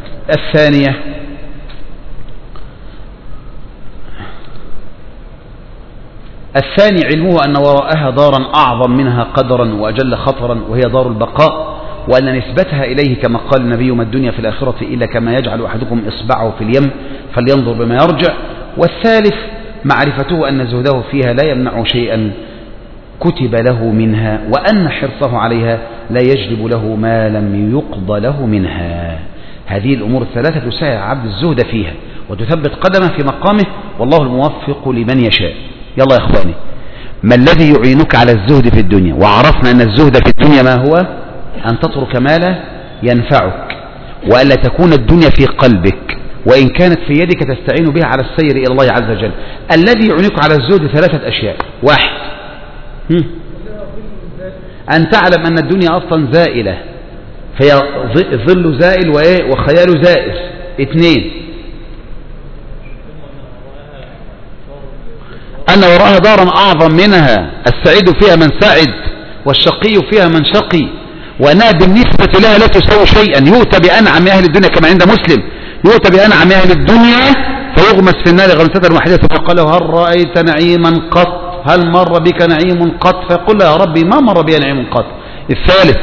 الثاني علمه أن وراءها دارا أعظم منها قدرا وأجل خطرا، وهي دار البقاء، وأن نسبتها إليه كما قال النبي: ما الدنيا في الآخرة إلا كما يجعل أحدكم إصبعه في اليم فلينظر بما يرجع. والثالث معرفته أن زهده فيها لا يمنع شيئا كتب له منها، وأن حرصه عليها لا يجلب له ما لم يقض له منها. هذه الأمور الثلاثة تساعد عبد الزهد فيها وتثبت قدمه في مقامه، والله الموفق لمن يشاء. يلا يا أخواني، ما الذي يعينك على الزهد في الدنيا؟ وعرفنا أن الزهد في الدنيا ما هو؟ أن تترك ما لا ينفعك، وألا تكون الدنيا في قلبك، وإن كانت في يدك تستعين بها على السير إلى الله عز وجل. الذي يعينك على الزهد 3 أشياء: 1 أن تعلم أن الدنيا أصلا زائلة، فهي ظل زائل وخيال زائر. 2 أن وراءها دارا أعظم منها، السعيد فيها من سعد والشقي فيها من شقي، وأنها بالنسبة لها لا تساوي شيئا. يؤتى بأنعم أهل الدنيا كما عند مسلم، يؤتى بأنعم أهل الدنيا فيغمس في النار غمسة واحدة، فقال له: هل رأيت نعيما قط؟ هل مر بك نعيم قط؟ فيقول له: يا ربي ما مر بي نعيم قط. الثالث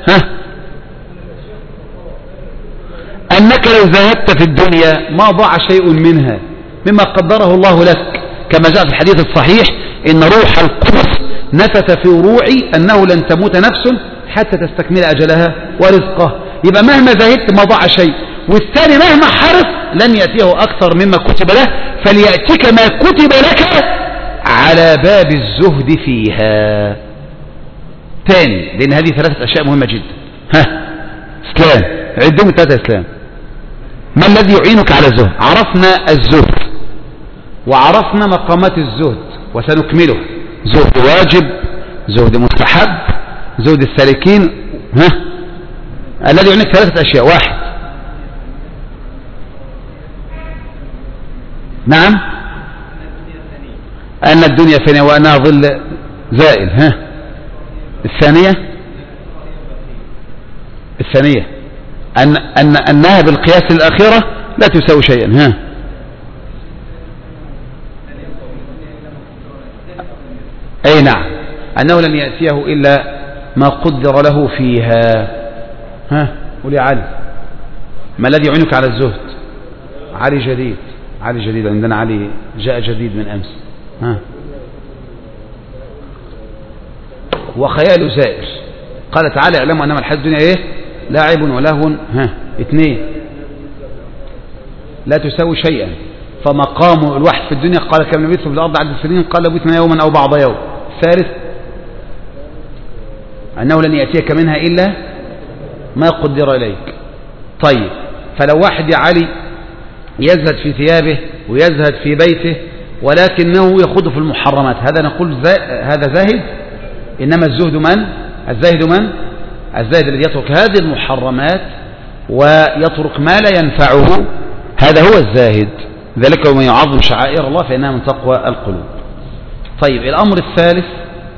أنك لو زهدت في الدنيا ما ضاع شيء منها مما قدره الله لك، كما جاء في الحديث الصحيح: إن روح القدس نفث في روعي أنه لن تموت نفس حتى تستكمل أجلها ورزقها. يبقى مهما زهدت ما ضاع شيء. والثاني مهما حرص لن يأتيه أكثر مما كتب له، فليأتيك ما كتب لك على باب الزهد فيها. تاني، لأن هذه 3 أشياء مهمة جدا. إسلام، عدهم 3 إسلام. ما الذي يعينك على الزهد؟ عرفنا الزهد وعرفنا مقامات الزهد وسنكمله: زهد واجب، زهد مستحب، زهد السالكين. الذي يعنيك 3 أشياء: 1 نعم أن الدنيا فانية وأنها ظل زائل. الثانية أنها بالقياس الأخيرة لا تساوي شيئا. أي نعم، أنه لن يأتيه إلا ما قدر له فيها. قول يا علي، ما الذي يعينك على الزهد؟ علي جديد عندنا، علي جاء جديد من أمس. وخيال زائر. قال تعالى: اعلموا أنما الحياة الدنيا لاعب ولهو. 2 لا تساوي شيئا، فمقام الواحد في الدنيا قال كم لبثت في الأرض عدد السنين، قال لبثنا يوما أو بعض يوم. 3 أنه لن يأتيك منها إلا ما قدر إليك. طيب، فلو واحد يا علي يزهد في ثيابه ويزهد في بيته ولكنه يخوض في المحرمات، هذا نقول هذا زاهد؟ إنما الزهد من؟ الزاهد الذي يترك هذه المحرمات ويترك ما لا ينفعه، هذا هو الزاهد. ذلك ومن يعظم شعائر الله فإنها من تقوى القلوب. طيب، الأمر الثالث،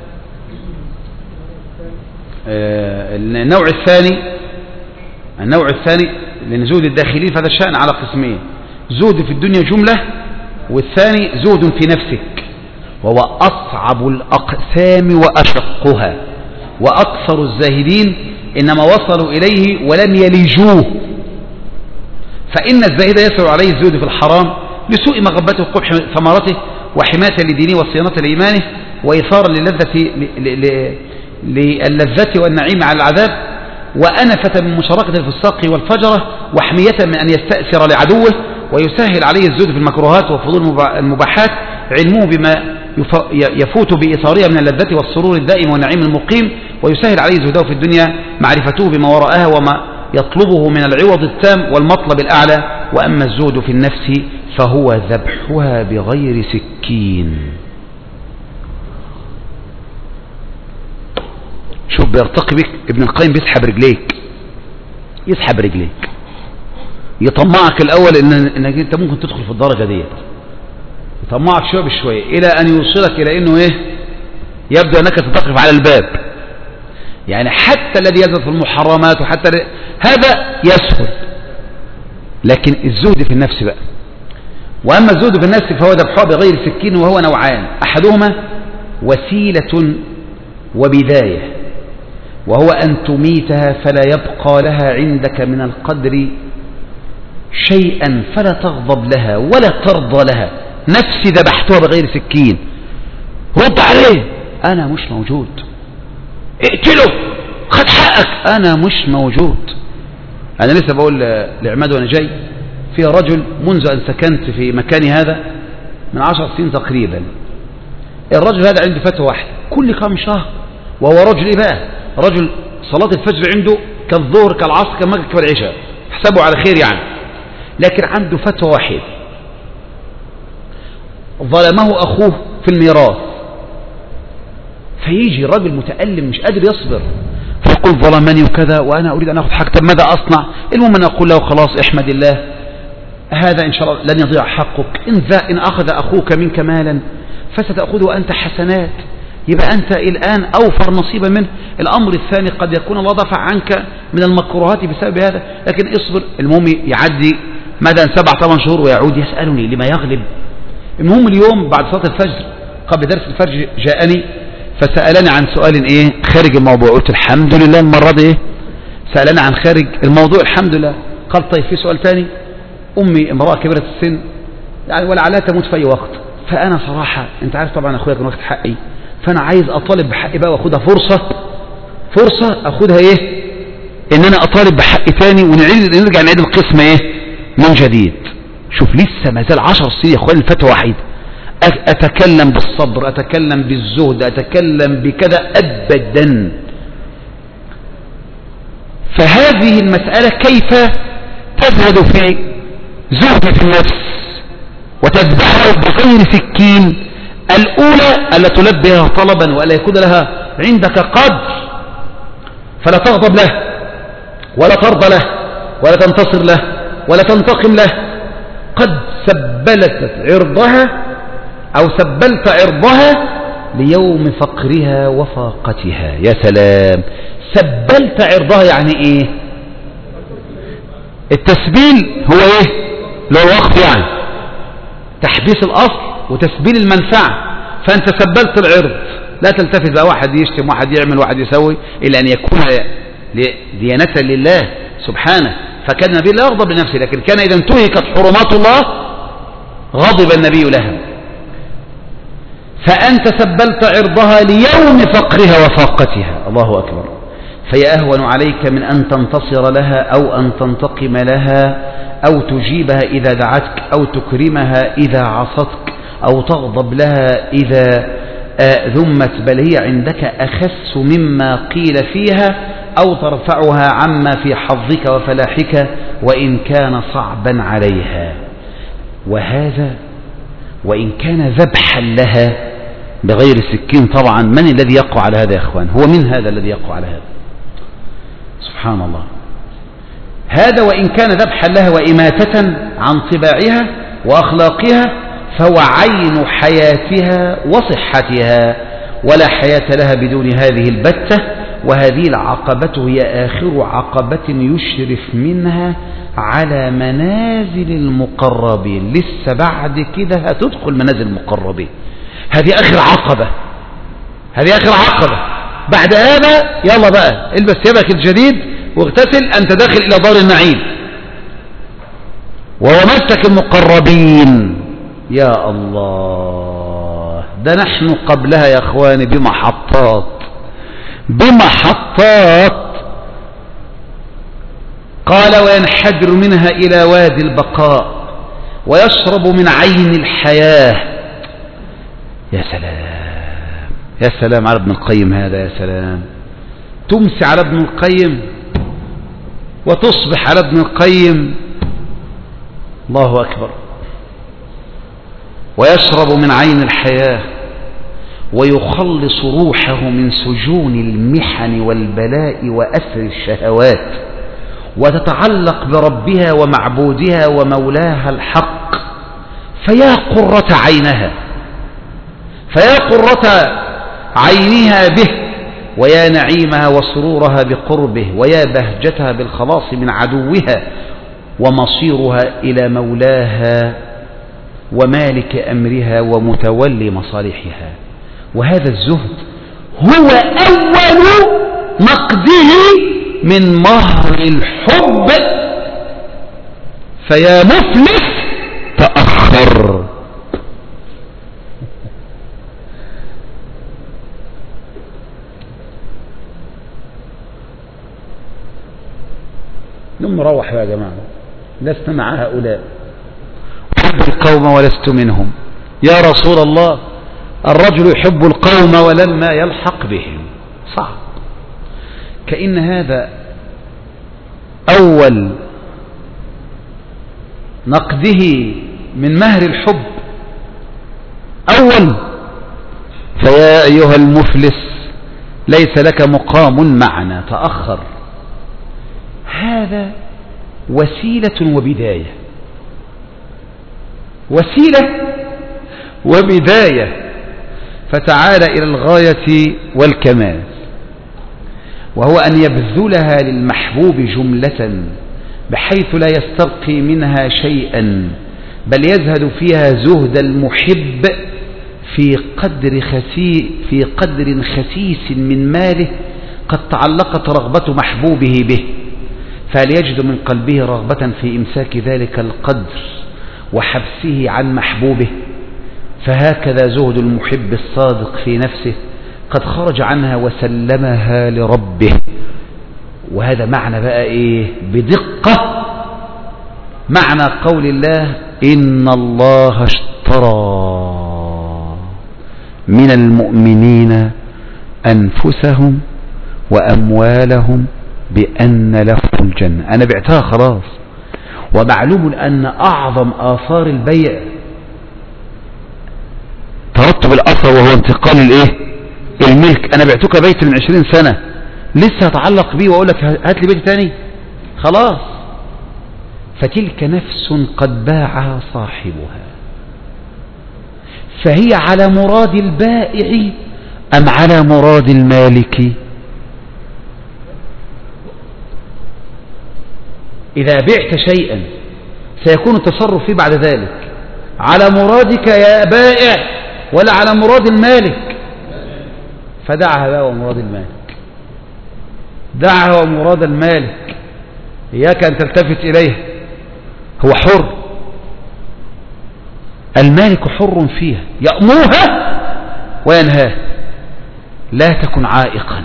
النوع الثاني لأن زهد الداخلين فهذا الشأن على قسمين: زهد في الدنيا جملة، والثاني زهد في نفسك، وهو أصعب الأقسام وأشقها. وأكثر الزاهدين إنما وصلوا إليه ولم يلجوه. فإن الزاهد يسر عليه الزهد في الحرام لسوء مغبته وقبح ثمرته وحماية لدينه وصيانة لإيمانه وإثارا للذة والنعيم على العذاب وأنفة من مشاركة الفساق والفجرة وحمية من أن يستأثر لعدوه ويسهل عليه الزهد في المكروهات وفضول المباحات علمه بما يفوت بإثارها من اللذة والسرور الدائم والنعيم المقيم ويسهل عليه زهده في الدنيا معرفته بما وراءها وما يطلبه من العوض التام والمطلب الأعلى. وأما الزهد في النفس فهو ذبحها بغير سكين. شوف بيرتقي بك ابن القيم، بيسحب رجليك، يسحب رجليك، يطمعك الأول إنك أنت ممكن تدخل في الدرجة ديت، يطمعك شوية بشوية إلى أن يوصلك إلى إنه إيه، يبدو أنك تتقف على الباب. يعني حتى الذي يزهد في المحرمات وحتى هذا يسهل، لكن الزهد في النفس بقى. وأما الزهد في النفس فهو ذبحها بغير سكين، وهو نوعان: أحدهما وسيلة وبداية، وهو أن تميتها فلا يبقى لها عندك من القدر شيئا فلا تغضب لها ولا ترضى لها. نفسي ذبحتها بغير سكين، رد عليه، أنا مش موجود، اقتله، خد حقك، أنا مش موجود. أنا لسه بقول لعماد وأنا جاي، في رجل منذ أن سكنت في مكاني هذا من 10 سنين تقريبا، الرجل هذا عنده فتوى واحدة كل كام شهر، وهو رجل إيه بقى؟ رجل صلاة الفجر عنده كالظهر كالعصر كالمغرب كالعشاء، احسبوا على خير يعني، لكن عنده فتوى واحدة: ظلمه أخوه في الميراث، فيجي رجل متألم مش قادر يصبر فيقول ظلمني وكذا وأنا أريد أن أخذ حق، طب ماذا أصنع؟ المهم أن أقول له خلاص احمد الله، هذا إن شاء الله لن يضيع حقك، إن أخذ أخوك منك مالا فستأخذه أنت حسنات، يبقى أنت الآن أوفر نصيبا منه. الأمر الثاني قد يكون الله دفع عنك من المكروهات بسبب هذا، لكن اصبر. المهم يعدي مدى 7-8 شهور ويعود يسألني لما يغلب. المهم اليوم بعد صلاة الفجر قبل درس الفجر جاءني فسألني عن سؤال ايه خارج الموضوع، قلت الحمد لله المرة دي ايه سألني عن خارج الموضوع الحمد لله. قال طيب في سؤال تاني، أمي امرأة كبيرة السن يعني ولعلها تموت في أي وقت، فأنا صراحة أنت عارف طبعا أخويا كان واخد حقي، فأنا عايز أطالب بحقي بقى وأخدها فرصة أخدها إيه إن أنا أطالب بحقي تاني ونرجع نعيد القسمة إيه من جديد. شوف لسه ما زال 10 سنين يا أخواني الفتوى وحيد، أتكلم بالصبر، أتكلم بالزهد، أتكلم بكذا أبدا. فهذه المسألة كيف تزهد في زهد في النفس وتذبحها بغير سكين. الأولى ألا تلبيها طلبا وألا يكون لها عندك قدر، فلا تغضب له ولا ترضى له ولا تنتصر له ولا تنتقم له. قد سبلت عرضها أو سبلت عرضها ليوم فقرها وفاقتها. يا سلام، سبلت عرضها يعني إيه؟ التسبيل هو إيه؟ لو الوقف يعني تحبيس الأصل وتسبيل المنفعة. فأنت سبلت العرض، لا تلتفت بقى واحد يشتم واحد يعمل واحد يسوي، إلا أن يكون ديانة لله سبحانه. فكان النبي لا يغضب لنفسه، لكن كان إذا انتهكت حرمات الله غضب النبي لها. فأنت سبلت عرضها ليوم فقرها وفاقتها، الله أكبر. فهي أهون عليك من أن تنتصر لها أو أن تنتقم لها أو تجيبها إذا دعتك أو تكرمها إذا عصتك أو تغضب لها إذا ذمت، بل هي عندك أخس مما قيل فيها، أو ترفعها عما في حظك وفلاحك وإن كان صعبا عليها. وهذا وإن كان ذبحا لها بغير سكين. طبعا من الذي يقع على هذا يا أخوان؟ هو من هذا الذي يقع على هذا؟ سبحان الله. هذا وإن كان ذبحا لها وإماتة عن طباعها وأخلاقها فهو عين حياتها وصحتها، ولا حياة لها بدون هذه البتة. وهذه العقبة هي آخر عقبة يشرف منها على منازل المقربين. لسه بعد كده هتدخل منازل المقربين. هذه آخر عقبة، هذه آخر عقبة. بعد هذا يلا بقى البس ثيابك الجديد واغتسل، أنت داخل إلى دار النعيم. وومسك المقربين، يا الله، ده نحن قبلها يا اخواني بمحطات. قال وينحدر منها إلى وادي البقاء ويشرب من عين الحياة. يا سلام يا سلام على ابن القيم هذا، يا سلام. تمسي على ابن القيم وتصبح على ابن القيم. الله أكبر. ويشرب من عين الحياة ويخلص روحه من سجون المحن والبلاء وأسر الشهوات، وتتعلق بربها ومعبودها ومولاها الحق. فيا قرة عينها، فيا قرة عينها به، ويا نعيمها وسرورها بقربه، ويا بهجتها بالخلاص من عدوها، ومصيرها إلى مولاها ومالك أمرها ومتولي مصالحها. وهذا الزهد هو أول نقده من مهر الحب. فيا مفلس تأخر. نروح يا جماعة، لست مع هؤلاء، أحب القوم ولست منهم. يا رسول الله، الرجل يحب القوم ولما يلحق بهم. صعب. كأن هذا أول نقده من مهر الحب. أول: فيا أيها المفلس ليس لك مقام معنا، تأخر. هذا وسيلة وبداية، وسيلة وبداية. فتعال إلى الغاية والكمال، وهو أن يبذلها للمحبوب جملة بحيث لا يستبقي منها شيئا، بل يزهد فيها زهد المحب في قدر خسيس من ماله قد تعلقت رغبة محبوبه به، فهل يجد من قلبه رغبة في إمساك ذلك القدر وحبسه عن محبوبه؟ فهكذا زهد المحب الصادق في نفسه، قد خرج عنها وسلمها لربه. وهذا معنى بقى إيه بدقة؟ معنى قول الله: إن الله اشترى من المؤمنين أنفسهم وأموالهم بأن لهم الجنة. أنا بعتها خلاص. ومعلوم أن أعظم آثار البيع ترتب الأثر، وهو انتقال الملك. أنا بعتك بيت من 20 سنة، لسه أتعلق بيه وأقول لك هات لي بيت تاني؟ خلاص. فتلك نفس قد باعها صاحبها، فهي على مراد البائع أم على مراد المالك؟ إذا بعت شيئا سيكون التصرف فيه بعد ذلك على مرادك يا بائع ولا على مراد المالك؟ فدعها بقى ومراد المالك، دعها ومراد المالك، إياك أن تلتفت إليه. هو حر، المالك حر فيها، يأمرها وينهاه. لا تكن عائقا.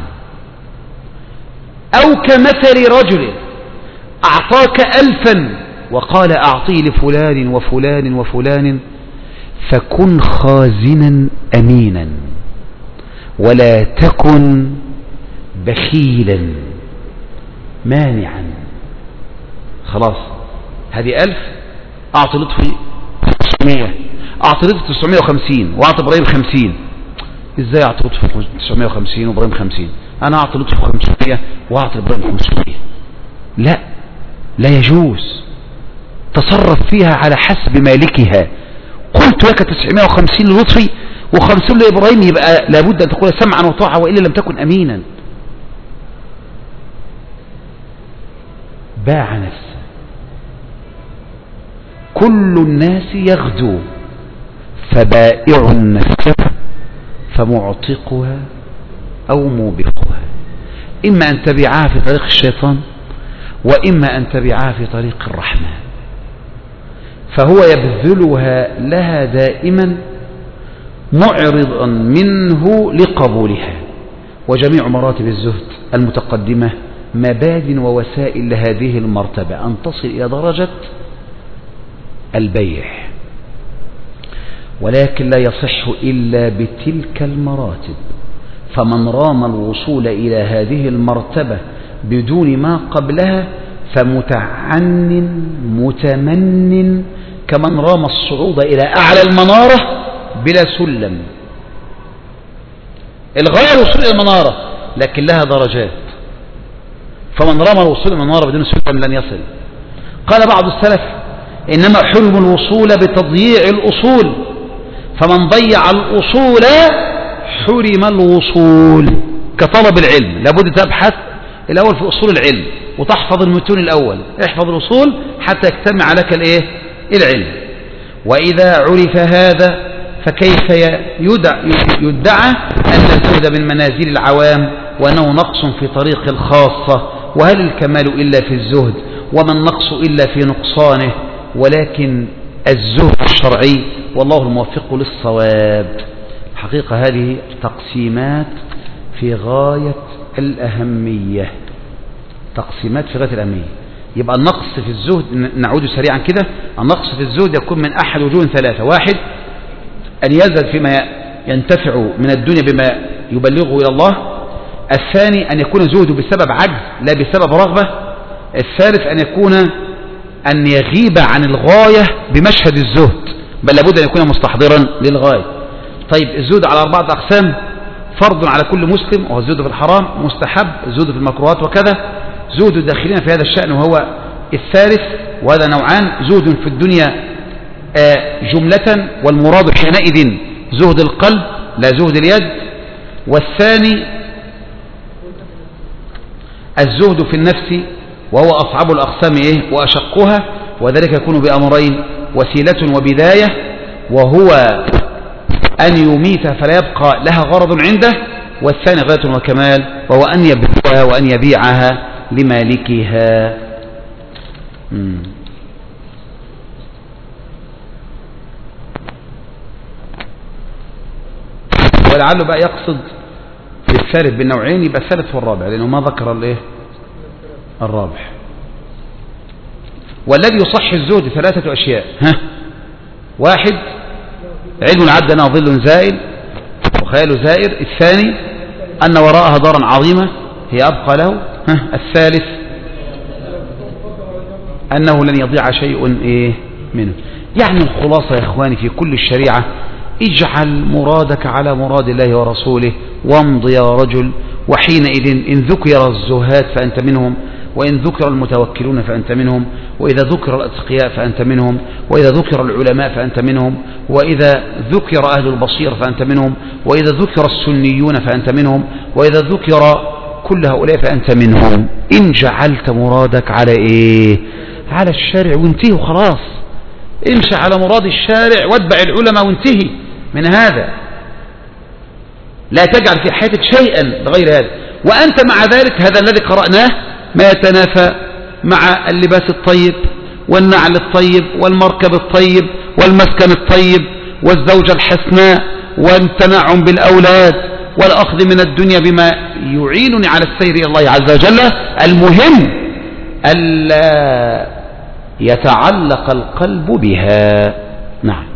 أو كمثل رجل أعطاك 1000 وقال أعطيه لفلان وفلان وفلان، فكن خازنا أمينا ولا تكن بخيلا مانعا. خلاص، هذه 1000 أعطي لطفي 900، أعطي لطفي 950 وأعطي إبراهيم 50. إزاي أعطي لطفي 950 وإبراهيم 50؟ أنا أعطي لطفي 500 وأعطي إبراهيم 500. لا، لا يجوز. تصرف فيها على حسب مالكها. قلت لك 950 للطفي و50 لإبراهيم، يبقى لابد أن تقول سمعا وطاعة، وإلا لم تكن أمينا. باع نفسه. كل الناس يغدو، فبائع نفسه فمعتقها أو موبقها، إما أن تبعها في طريق الشيطان وإما أن تبعها في طريق الرحمن، فهو يبذلها لها دائما معرضا منه لقبولها. وجميع مراتب الزهد المتقدمة مباد ووسائل لهذه المرتبة أن تصل إلى درجة البيع، ولكن لا يصح إلا بتلك المراتب. فمن رام الوصول إلى هذه المرتبة بدون ما قبلها فمتعن متمن كمن رام الصعود إلى أعلى المنارة بلا سلم. الغاية الوصول إلى المنارة لكن لها درجات، فمن رام الوصول إلى المنارة بدون سلم لن يصل. قال بعض السلف إنما حرم الوصول بتضييع الأصول، فمن ضيع الأصول حرم الوصول. كطلب العلم لابد تبحث الأول في أصول العلم وتحفظ المتون الأول، احفظ الأصول حتى يجتمع لك العلم. وإذا عرف هذا فكيف يدعى أن الزهد من منازل العوام وأنه نقص في طريق الخاصة؟ وهل الكمال إلا في الزهد وما النقص إلا في نقصانه؟ ولكن الزهد الشرعي والله الموفق للصواب. حقيقة هذه تقسيمات في غاية الأهمية، تقسيمات في غاية الأهمية. يبقى النقص في الزهد، نعود سريعا كده، النقص في الزهد يكون من أحد وجوه ثلاثة: واحد أن يزهد فيما ينتفع من الدنيا بما يبلغه إلى الله. الثاني أن يكون زهده بسبب عجز لا بسبب رغبة. الثالث أن يغيب عن الغاية بمشهد الزهد، بل لابد أن يكون مستحضرا للغاية. طيب الزهد على 4 أقسام: فرض على كل مسلم وهو الزهد في الحرام، مستحب الزهد في المكروهات، وكذا زهد الداخلين في هذا الشأن وهو الثالث. وهذا نوعان: زهد في الدنيا جملة، والمراد حينئذ زهد القلب لا زهد اليد. والثاني الزهد في النفس وهو أصعب الأقسام وأشقها، وذلك يكون بأمرين: وسيلة وبداية، وهو أن يميت فلا يبقى لها غرض عنده. والثاني غاية وكمال وهو أن يبيعها وأن يبيعها لمالكها. ولعله بقى يقصد بالثالث بالنوعين يبقى الثالث والرابع، لأنه ما ذكر الرابع. والذي يصح الزهد 3 أشياء: 1 علم العبد أنه ظل زائل وخيال زائر. الثاني أن وراءها دارا عظيمة هي أبقى له. الثالث أنه لن يضيع شيء منه. يعني الخلاصة يا إخواني في كل الشريعة: اجعل مرادك على مراد الله ورسوله وامض يا رجل. وحينئذ إن ذكر الزهاد فأنت منهم، وإن ذكر المتوكلون فأنت منهم، وإذا ذكر الأتقياء فأنت منهم، وإذا ذكر العلماء فأنت منهم، وإذا ذكر أهل البصير فأنت منهم، وإذا ذكر السنيون فأنت منهم، وإذا ذكر كل هؤلاء فأنت منهم. إن جعلت مرادك على على الشارع وانتهي وخلاص. امشي على مراد الشارع واتبع العلماء وانتهي من هذا. لا تجعل في حياتك شيئا بغير هذا. وأنت مع ذلك هذا الذي قرأناه ما يتنافى مع اللباس الطيب والنعل الطيب والمركب الطيب والمسكن الطيب والزوجة الحسناء والتنعم بالأولاد والأخذ من الدنيا بما يعينني على السير إلى الله عز وجل. المهم ألا يتعلق القلب بها. نعم.